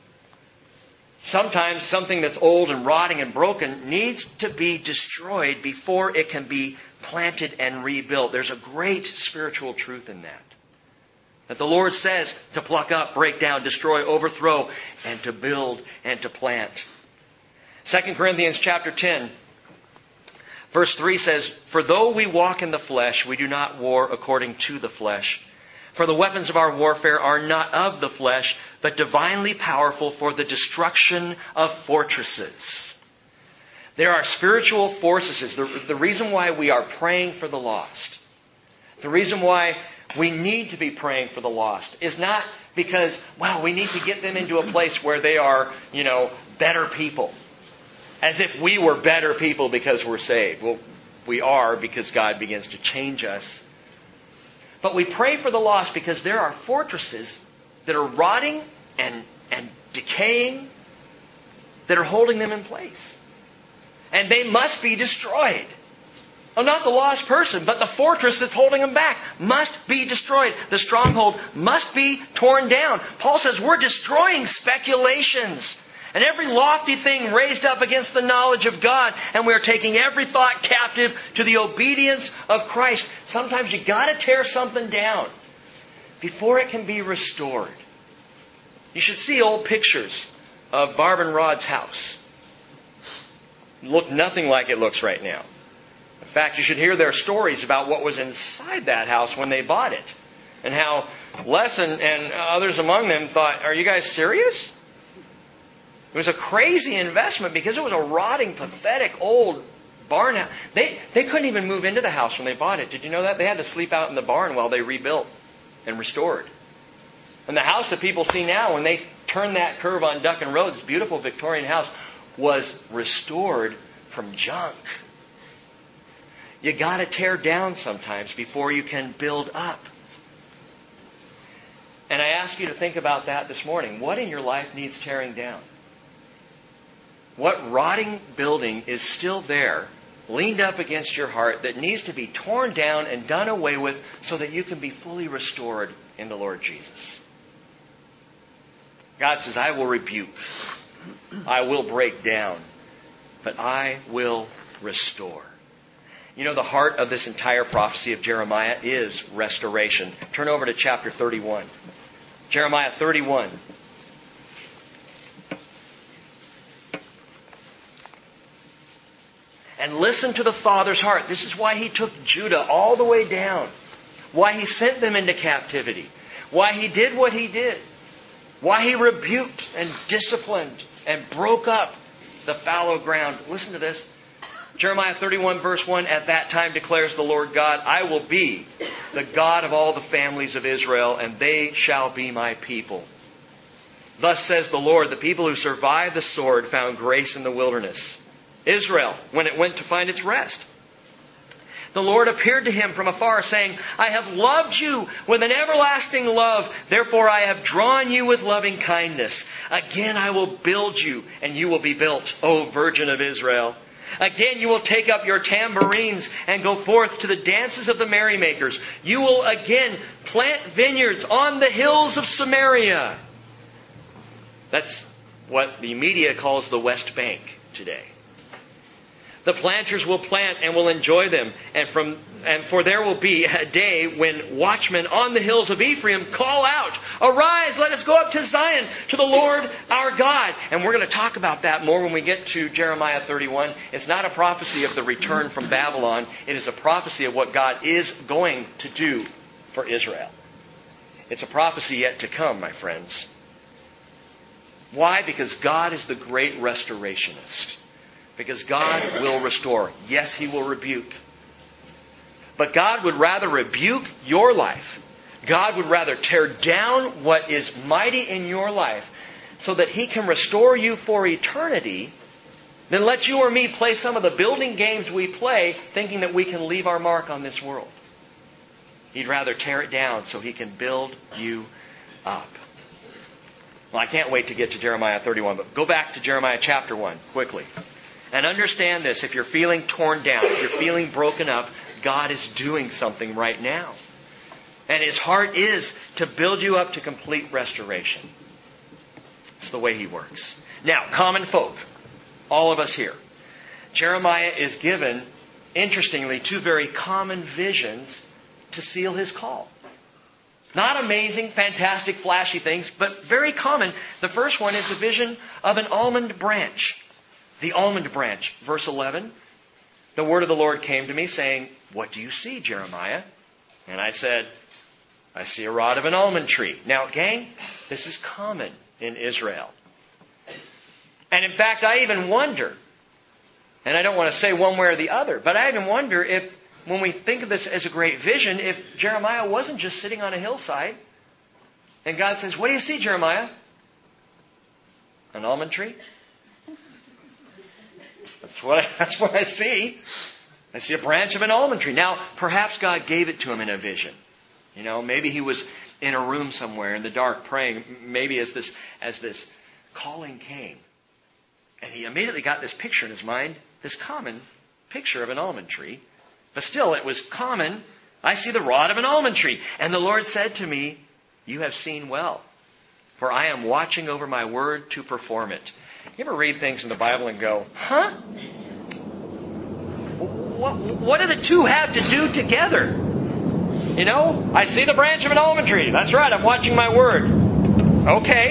[SPEAKER 1] Sometimes something that's old and rotting and broken needs to be destroyed before it can be planted and rebuilt. There's a great spiritual truth in that. That the Lord says to pluck up, break down, destroy, overthrow, and to build and to plant. 2 Corinthians chapter 10, verse 3 says, for though we walk in the flesh, we do not war according to the flesh. For the weapons of our warfare are not of the flesh, but divinely powerful for the destruction of fortresses. There are spiritual forces. The reason why we are praying for the lost, the reason why we need to be praying for the lost is not because, well, we need to get them into a place where they are, better people. As if we were better people because we're saved. Well, we are because God begins to change us. But we pray for the lost because there are fortresses that are rotting and decaying that are holding them in place. And they must be destroyed. Oh, not the lost person, but the fortress that's holding them back must be destroyed. The stronghold must be torn down. Paul says we're destroying speculations and every lofty thing raised up against the knowledge of God. And we're taking every thought captive to the obedience of Christ. Sometimes you got to tear something down before it can be restored. You should see old pictures of Barb and Rod's house. It looked nothing like it looks right now. In fact, you should hear their stories about what was inside that house when they bought it. And how Les and others among them thought, are you guys serious? It was a crazy investment because it was a rotting, pathetic, old barn house. They couldn't even move into the house when they bought it. Did you know that? They had to sleep out in the barn while they rebuilt and restored. And the house that people see now, when they turn that curve on Duncan Road, this beautiful Victorian house, was restored from junk. You got to tear down sometimes before you can build up. And I ask you to think about that this morning. What in your life needs tearing down? What rotting building is still there, leaned up against your heart, that needs to be torn down and done away with so that you can be fully restored in the Lord Jesus? God says, I will rebuke, I will break down, but I will restore. You know, the heart of this entire prophecy of Jeremiah is restoration. Turn over to chapter 31. Jeremiah 31. And listen to the Father's heart. This is why He took Judah all the way down. Why He sent them into captivity. Why He did what He did. Why He rebuked and disciplined and broke up the fallow ground. Listen to this. Jeremiah 31 verse 1, at that time declares the Lord God, I will be the God of all the families of Israel, and they shall be my people. Thus says the Lord, the people who survived the sword found grace in the wilderness. Israel, when it went to find its rest. The Lord appeared to him from afar, saying, I have loved you with an everlasting love. Therefore I have drawn you with loving kindness. Again I will build you, and you will be built, O Virgin of Israel. Again, you will take up your tambourines and go forth to the dances of the merrymakers. You will again plant vineyards on the hills of Samaria. That's what the media calls the West Bank today. The planters will plant and will enjoy them. And for there will be a day when watchmen on the hills of Ephraim call out, "Arise, let us go up to Zion, to the Lord our God." And we're going to talk about that more when we get to Jeremiah 31. It's not a prophecy of the return from Babylon. It is a prophecy of what God is going to do for Israel. It's a prophecy yet to come, my friends. Why? Because God is the great restorationist. Because God will restore. Yes, He will rebuke. But God would rather rebuke your life. God would rather tear down what is mighty in your life so that He can restore you for eternity than let you or me play some of the building games we play thinking that we can leave our mark on this world. He'd rather tear it down so He can build you up. Well, I can't wait to get to Jeremiah 31, but go back to Jeremiah chapter 1 quickly. And understand this, if you're feeling torn down, if you're feeling broken up, God is doing something right now. And His heart is to build you up to complete restoration. It's the way He works. Now, common folk, all of us here. Jeremiah is given, interestingly, two very common visions to seal his call. Not amazing, fantastic, flashy things, but very common. The first one is a vision of an almond branch. The almond branch. Verse 11. The word of the Lord came to me saying, "What do you see, Jeremiah?" And I said, "I see a rod of an almond tree." Now, gang, this is common in Israel. And in fact, I even wonder, and I don't want to say one way or the other, but I even wonder if, when we think of this as a great vision, if Jeremiah wasn't just sitting on a hillside, and God says, "What do you see, Jeremiah?" An almond tree? That's what I see. I see a branch of an almond tree. Now, perhaps God gave it to him in a vision. You know, maybe he was in a room somewhere in the dark praying. Maybe as this calling came, and he immediately got this picture in his mind, this common picture of an almond tree. But still, it was common. I see the rod of an almond tree. And the Lord said to me, "You have seen well, for I am watching over my word to perform it." You ever read things in the Bible and go, huh? What do the two have to do together? You know, I see the branch of an almond tree. That's right, I'm watching my word. Okay.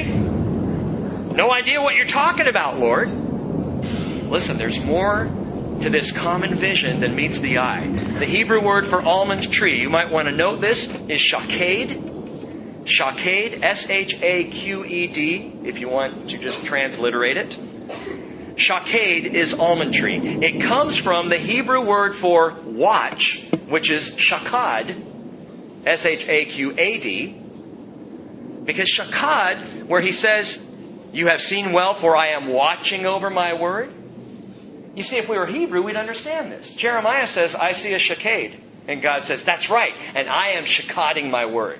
[SPEAKER 1] No idea what you're talking about, Lord. Listen, there's more to this common vision than meets the eye. The Hebrew word for almond tree, you might want to note this, is shaked. Shaked, S-H-A-Q-E-D, if you want to just transliterate it. Shaked is almond tree. It comes from the Hebrew word for watch, which is shakad, S-H-A-Q-A-D. Because shakad, where he says, "You have seen well, for I am watching over my word." You see, if we were Hebrew, we'd understand this. Jeremiah says, "I see a shaked." And God says, "That's right, and I am shakading my word."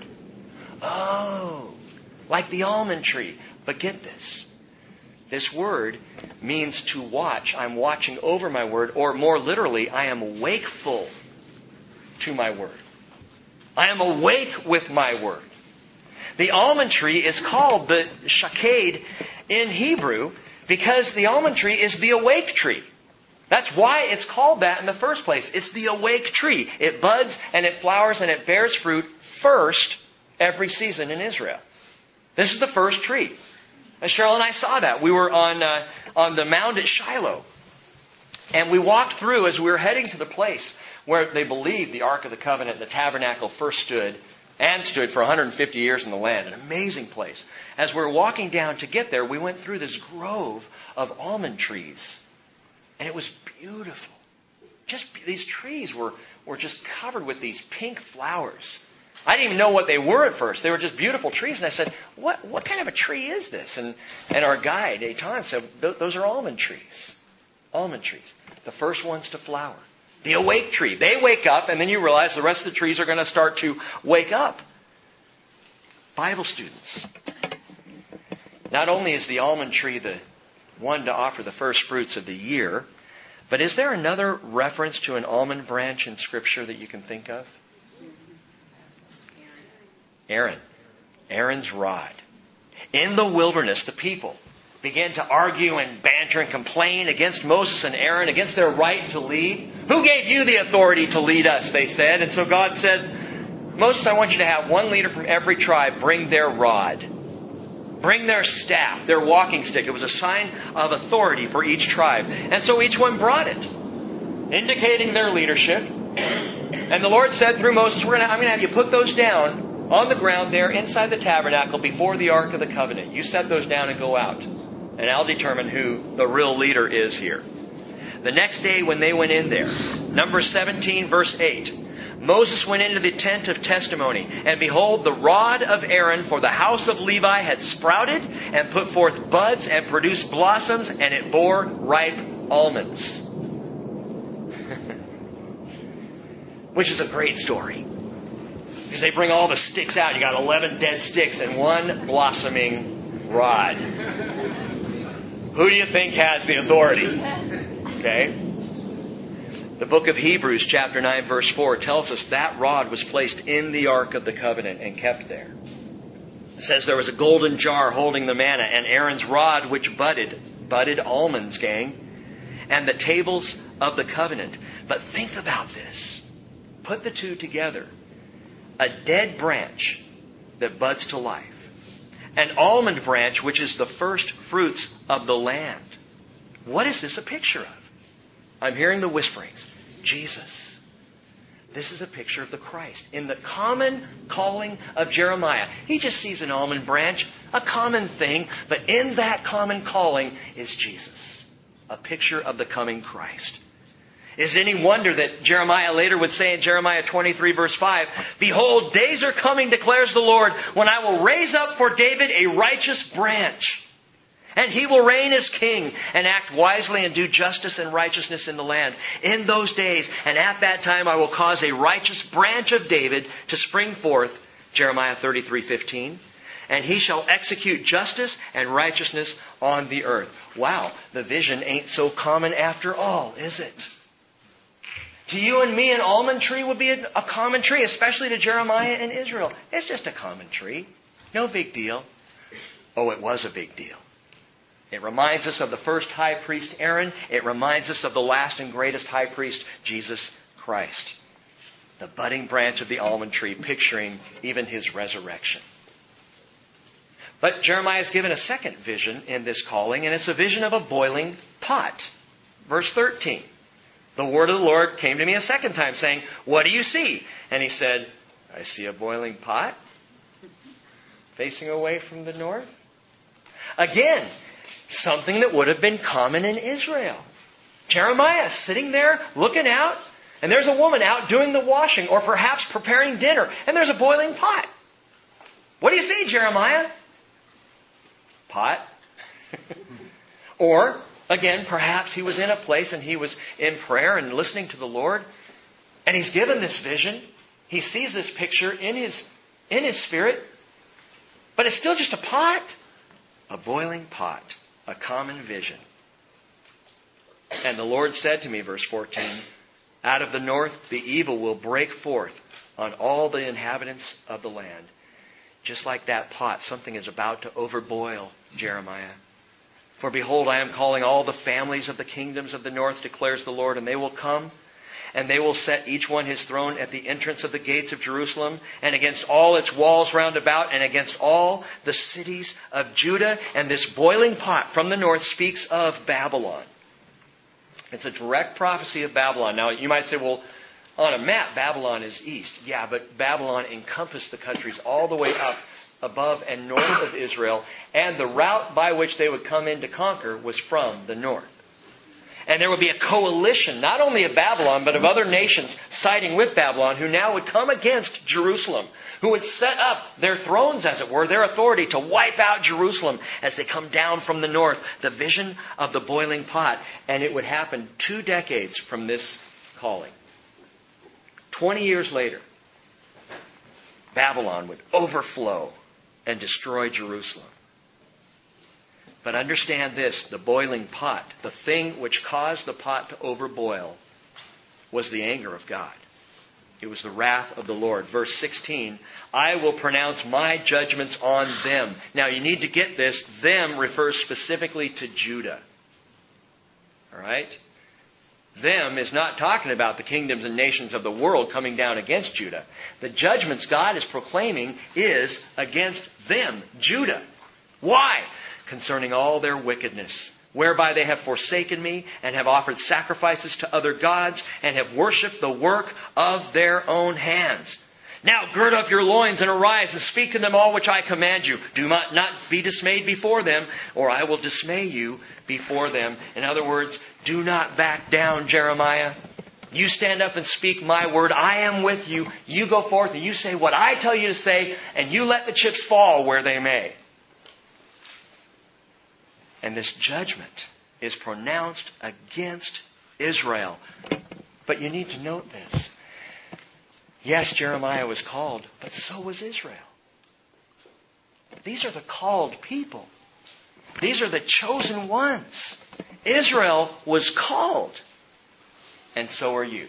[SPEAKER 1] Oh, like the almond tree. But get this. This word means to watch. I'm watching over my word. Or more literally, I am wakeful to my word. I am awake with my word. The almond tree is called the shaked in Hebrew because the almond tree is the awake tree. That's why it's called that in the first place. It's the awake tree. It buds and it flowers and it bears fruit first every season in Israel. This is the first tree. And Cheryl and I saw that. We were on the mound at Shiloh. And we walked through as we were heading to the place where they believe the Ark of the Covenant, the tabernacle, first stood for 150 years in the land. An amazing place. As we were walking down to get there, we went through this grove of almond trees. And it was beautiful. These trees were just covered with these pink flowers. I didn't even know what they were at first. They were just beautiful trees. And I said, what kind of a tree is this? And our guide, Eitan, said, those are almond trees. Almond trees. The first ones to flower. The awake tree. They wake up, and then you realize the rest of the trees are going to start to wake up. Bible students. Not only is the almond tree the one to offer the first fruits of the year, But is there another reference to an almond branch in Scripture that you can think of? Aaron. Aaron's rod. In the wilderness, the people began to argue and banter and complain against Moses and Aaron, against their right to lead. Who gave you the authority to lead us, they said. And so God said, Moses, I want you to have one leader from every tribe bring their rod. Bring their staff, their walking stick. It was a sign of authority for each tribe. And so each one brought it, indicating their leadership. And the Lord said through Moses, I'm going to have you put those down on the ground there inside the tabernacle before the Ark of the Covenant. You set those down and go out. And I'll determine who the real leader is here. The next day when they went in there, Numbers 17 verse 8, Moses went into the tent of testimony, and behold, the rod of Aaron for the house of Levi had sprouted and put forth buds and produced blossoms, and it bore ripe almonds. Which is a great story. Because they bring all the sticks out. You got 11 dead sticks and one blossoming rod. Who do you think has the authority? Okay. The book of Hebrews, chapter 9, verse 4, tells us that rod was placed in the Ark of the Covenant and kept there. It says there was a golden jar holding the manna, and Aaron's rod which budded almonds, gang, and the tables of the covenant. But think about this. Put the two together. A dead branch that buds to life. An almond branch, which is the first fruits of the land. What is this a picture of? I'm hearing the whisperings. Jesus. This is a picture of the Christ. In the common calling of Jeremiah, he just sees an almond branch, a common thing, but in that common calling is Jesus. A picture of the coming Christ. Is it any wonder that Jeremiah later would say in Jeremiah 23 verse 5, Behold, days are coming, declares the Lord, when I will raise up for David a righteous branch. And he will reign as king and act wisely and do justice and righteousness in the land. In those days and at that time I will cause a righteous branch of David to spring forth, Jeremiah 33:15. And he shall execute justice and righteousness on the earth. Wow, the vision ain't so common after all, is it? To you and me, an almond tree would be a common tree, especially to Jeremiah and Israel. It's just a common tree. No big deal. Oh, it was a big deal. It reminds us of the first high priest, Aaron. It reminds us of the last and greatest high priest, Jesus Christ. The budding branch of the almond tree, picturing even his resurrection. But Jeremiah is given a second vision in this calling, and it's a vision of a boiling pot. Verse 13. The word of the Lord came to me a second time, saying, What do you see? And he said, I see a boiling pot facing away from the north. Again, something that would have been common in Israel. Jeremiah sitting there looking out, and there's a woman out doing the washing or perhaps preparing dinner, and there's a boiling pot. What do you see, Jeremiah? Pot. Or, again, perhaps he was in a place and he was in prayer and listening to the Lord, and he's given this vision. He sees this picture in his spirit, but it's still just a pot. A boiling pot. A common vision. And the Lord said to me, verse 14, Out of the north the evil will break forth on all the inhabitants of the land. Just like that pot, something is about to overboil, Jeremiah. For behold, I am calling all the families of the kingdoms of the north, declares the Lord, and they will come, and they will set each one his throne at the entrance of the gates of Jerusalem, and against all its walls round about, and against all the cities of Judah. And this boiling pot from the north speaks of Babylon. It's a direct prophecy of Babylon. Now, you might say, well, on a map, Babylon is east. Yeah, but Babylon encompassed the countries all the way up above and north of Israel, and the route by which they would come in to conquer was from the north. And there would be a coalition, not only of Babylon, but of other nations siding with Babylon, who now would come against Jerusalem, who would set up their thrones, as it were, their authority to wipe out Jerusalem as they come down from the north. The vision of the boiling pot. And it would happen 2 decades from this calling. 20 years later, Babylon would overflow and destroy Jerusalem. But understand this, the boiling pot, the thing which caused the pot to overboil, was the anger of God. It was the wrath of the Lord. Verse 16, I will pronounce my judgments on them. Now you need to get this. Them refers specifically to Judah. All right? Them is not talking about the kingdoms and nations of the world coming down against Judah. The judgments God is proclaiming is against them, Judah. Why? Concerning all their wickedness, whereby they have forsaken me and have offered sacrifices to other gods and have worshipped the work of their own hands. Now gird up your loins and arise and speak to them all which I command you. Do not be dismayed before them, or I will dismay you before them. In other words, do not back down, Jeremiah. You stand up and speak my word. I am with you. You go forth and you say what I tell you to say, and you let the chips fall where they may. And this judgment is pronounced against Israel. But you need to note this. Yes, Jeremiah was called, but so was Israel. These are the called people. These are the chosen ones. Israel was called. And so are you.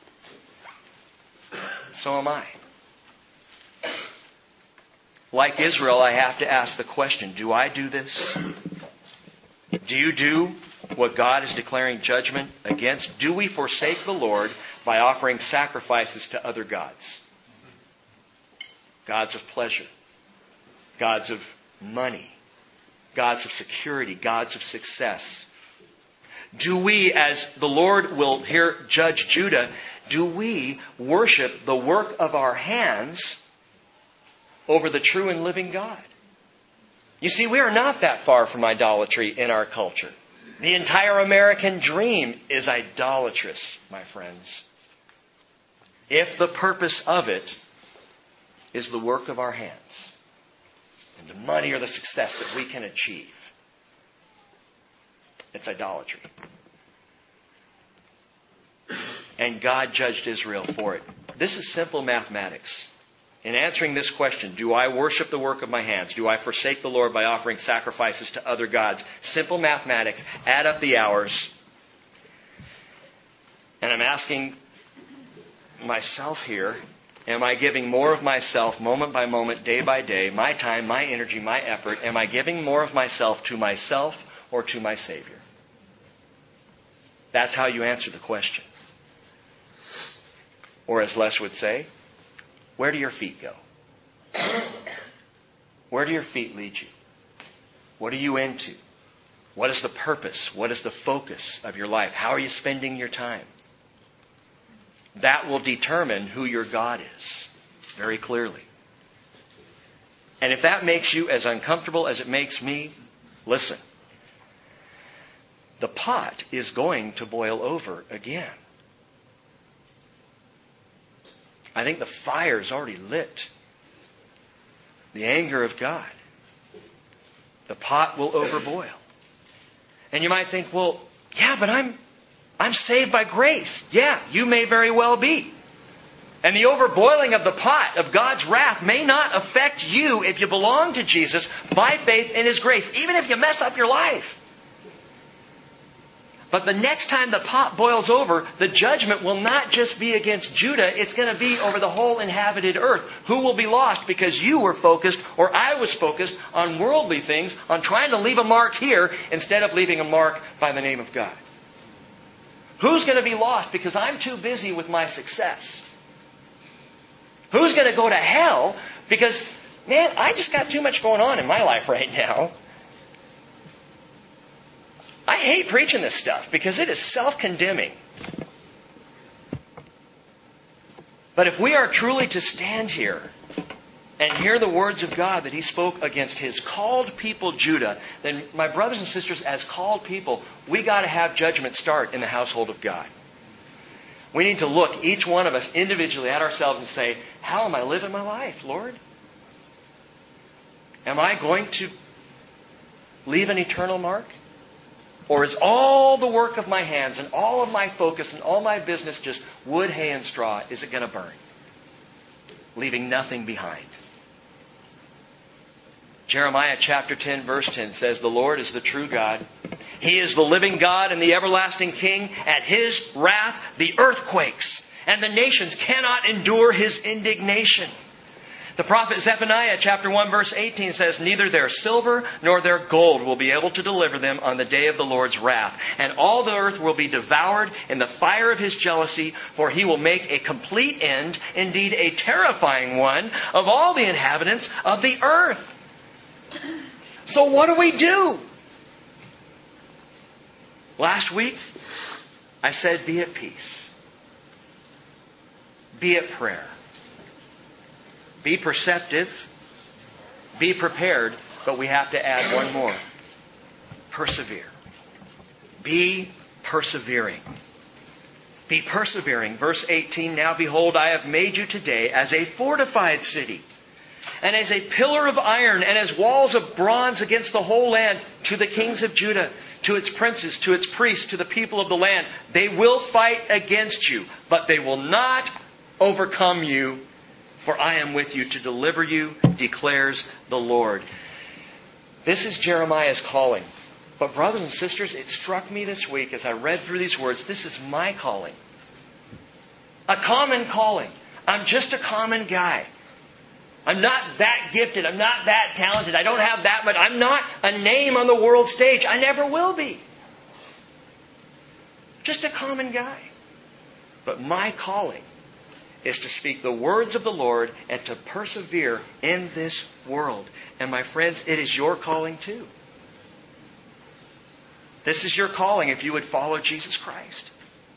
[SPEAKER 1] So am I. Like Israel, I have to ask the question, do I do this? Do you do what God is declaring judgment against? Do we forsake the Lord by offering sacrifices to other gods? Gods of pleasure, gods of money, gods of security, gods of success. Do we, as the Lord will here judge Judah, do we worship the work of our hands over the true and living God? You see, we are not that far from idolatry in our culture. The entire American dream is idolatrous, my friends. If the purpose of it is the work of our hands, and the money or the success that we can achieve, it's idolatry. And God judged Israel for it. This is simple mathematics. In answering this question, do I worship the work of my hands? Do I forsake the Lord by offering sacrifices to other gods? Simple mathematics. Add up the hours. And I'm asking myself here, am I giving more of myself moment by moment, day by day, my time, my energy, my effort? Am I giving more of myself to myself or to my Savior? That's how you answer the question. Or as Les would say, where do your feet go? Where do your feet lead you? What are you into? What is the purpose? What is the focus of your life? How are you spending your time? That will determine who your God is, very clearly. And if that makes you as uncomfortable as it makes me, listen. The pot is going to boil over again. I think the fire's already lit. The anger of God. The pot will overboil. And you might think, well, yeah, but I'm saved by grace. Yeah, you may very well be. And the overboiling of the pot of God's wrath may not affect you if you belong to Jesus by faith in His grace, even if you mess up your life. But the next time the pot boils over, the judgment will not just be against Judah, it's going to be over the whole inhabited earth. Who will be lost because you were focused, or I was focused, on worldly things, on trying to leave a mark here instead of leaving a mark by the name of God? Who's going to be lost because I'm too busy with my success? Who's going to go to hell because, man, I just got too much going on in my life right now? I hate preaching this stuff because it is self-condemning. But if we are truly to stand here and hear the words of God that He spoke against His called people, Judah, then my brothers and sisters, as called people, we got to have judgment start in the household of God. We need to look, each one of us, individually at ourselves and say, how am I living my life, Lord? Am I going to leave an eternal mark? Or is all the work of my hands and all of my focus and all my business just wood, hay, and straw? Is it going to burn? Leaving nothing behind. Jeremiah chapter 10 verse 10 says, "The Lord is the true God. He is the living God and the everlasting King. At His wrath the earth quakes, and the nations cannot endure His indignation." The prophet Zephaniah chapter 1 verse 18 says, "Neither their silver nor their gold will be able to deliver them on the day of the Lord's wrath. And all the earth will be devoured in the fire of His jealousy, for He will make a complete end, indeed a terrifying one, of all the inhabitants of the earth." So what do? Last week, I said be at peace. Be at prayer. Be perceptive. Be prepared. But we have to add one more. Persevere. Be persevering. Be persevering. Verse 18, "Now behold, I have made you today as a fortified city, and as a pillar of iron, and as walls of bronze against the whole land, to the kings of Judah, to its princes, to its priests, to the people of the land. They will fight against you, but they will not overcome you, for I am with you to deliver you, declares the Lord." This is Jeremiah's calling. But brothers and sisters, it struck me this week as I read through these words, this is my calling. A common calling. I'm just a common guy. I'm not that gifted. I'm not that talented. I don't have that much. I'm not a name on the world stage. I never will be. Just a common guy. But my calling is to speak the words of the Lord and to persevere in this world. And my friends, it is your calling too. This is your calling if you would follow Jesus Christ.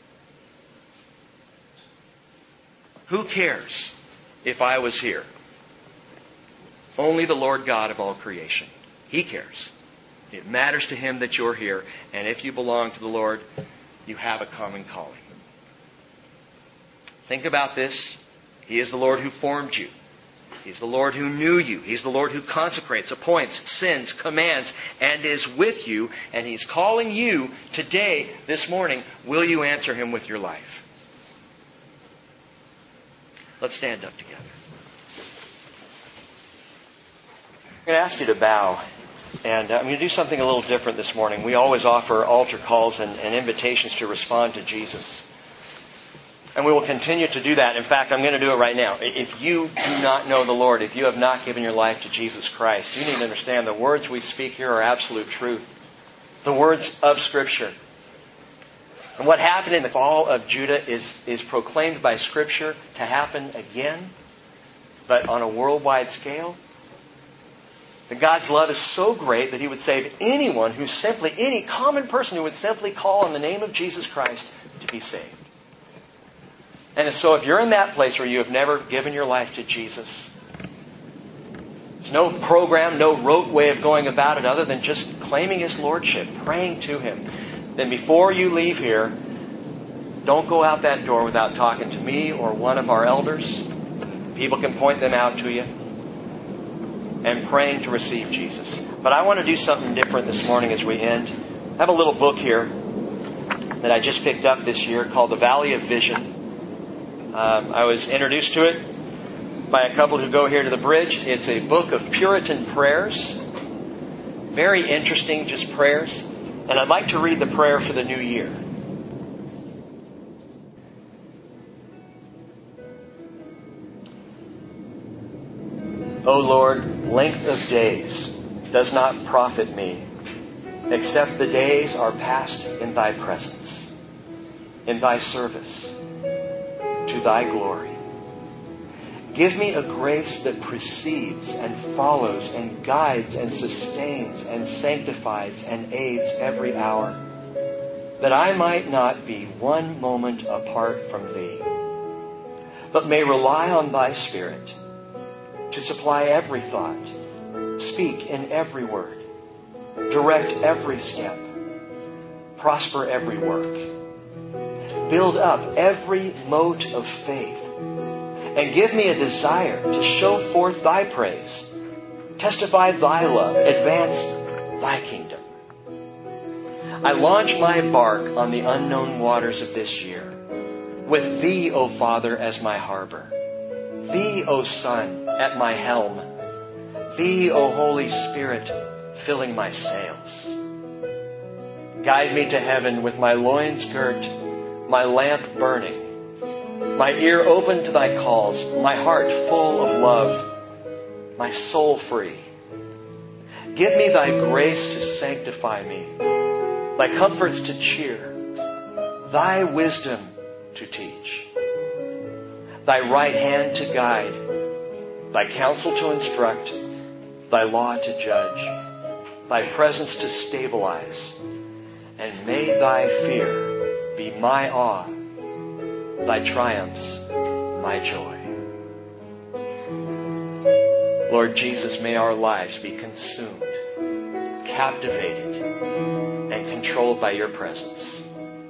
[SPEAKER 1] Who cares if I was here? Only the Lord God of all creation. He cares. It matters to Him that you're here. And if you belong to the Lord, you have a common calling. Think about this. He is the Lord who formed you. He's the Lord who knew you. He's the Lord who consecrates, appoints, sends, commands, and is with you. And He's calling you today, this morning. Will you answer Him with your life? Let's stand up together. I'm going to ask you to bow. And I'm going to do something a little different this morning. We always offer altar calls and invitations to respond to Jesus. And we will continue to do that. In fact, I'm going to do it right now. If you do not know the Lord, if you have not given your life to Jesus Christ, you need to understand the words we speak here are absolute truth. The words of Scripture. And what happened in the fall of Judah is proclaimed by Scripture to happen again, but on a worldwide scale. That God's love is so great that He would save anyone who simply, any common person who would simply call on the name of Jesus Christ to be saved. And so if you're in that place where you have never given your life to Jesus, there's no program, no rote way of going about it other than just claiming His Lordship, praying to Him, then before you leave here, don't go out that door without talking to me or one of our elders. People can point them out to you. And praying to receive Jesus. But I want to do something different this morning as we end. I have a little book here that I just picked up this year called The Valley of Vision. I was introduced to it by a couple who go here to the bridge. It's a book of Puritan prayers. Very interesting, just prayers. And I'd like to read the prayer for the new year. O Lord, length of days does not profit me, except the days are passed in Thy presence, in Thy service, to Thy glory. Give me a grace that precedes and follows and guides and sustains and sanctifies and aids every hour, that I might not be one moment apart from Thee, but may rely on Thy Spirit to supply every thought, speak in every word, direct every step, prosper every work, build up every mote of faith, and give me a desire to show forth Thy praise, testify Thy love, advance Thy kingdom. I launch my bark on the unknown waters of this year, with Thee, O Father, as my harbor, Thee, O Son, at my helm, Thee, O Holy Spirit, filling my sails. Guide me to heaven with my loins girt, my lamp burning, my ear open to thy calls, my heart full of love, my soul free. Give me thy grace to sanctify me, thy comforts to cheer, thy wisdom to teach, thy right hand to guide, thy counsel to instruct, thy law to judge, thy presence to stabilize, and may thy fear be my awe, thy triumphs my joy. Lord Jesus, may our lives be consumed, captivated, and controlled by your presence.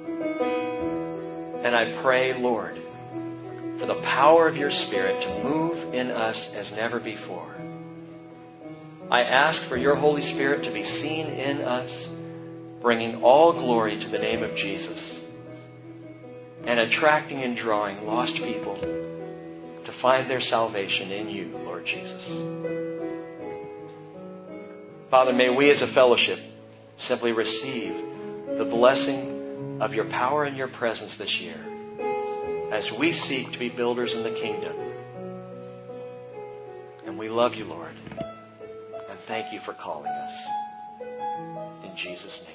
[SPEAKER 1] And I pray, Lord, for the power of your Spirit to move in us as never before. I ask for your Holy Spirit to be seen in us, bringing all glory to the name of Jesus, and attracting and drawing lost people to find their salvation in you, Lord Jesus. Father, may we as a fellowship simply receive the blessing of your power and your presence this year as we seek to be builders in the kingdom. And we love you, Lord. And thank you for calling us. In Jesus' name.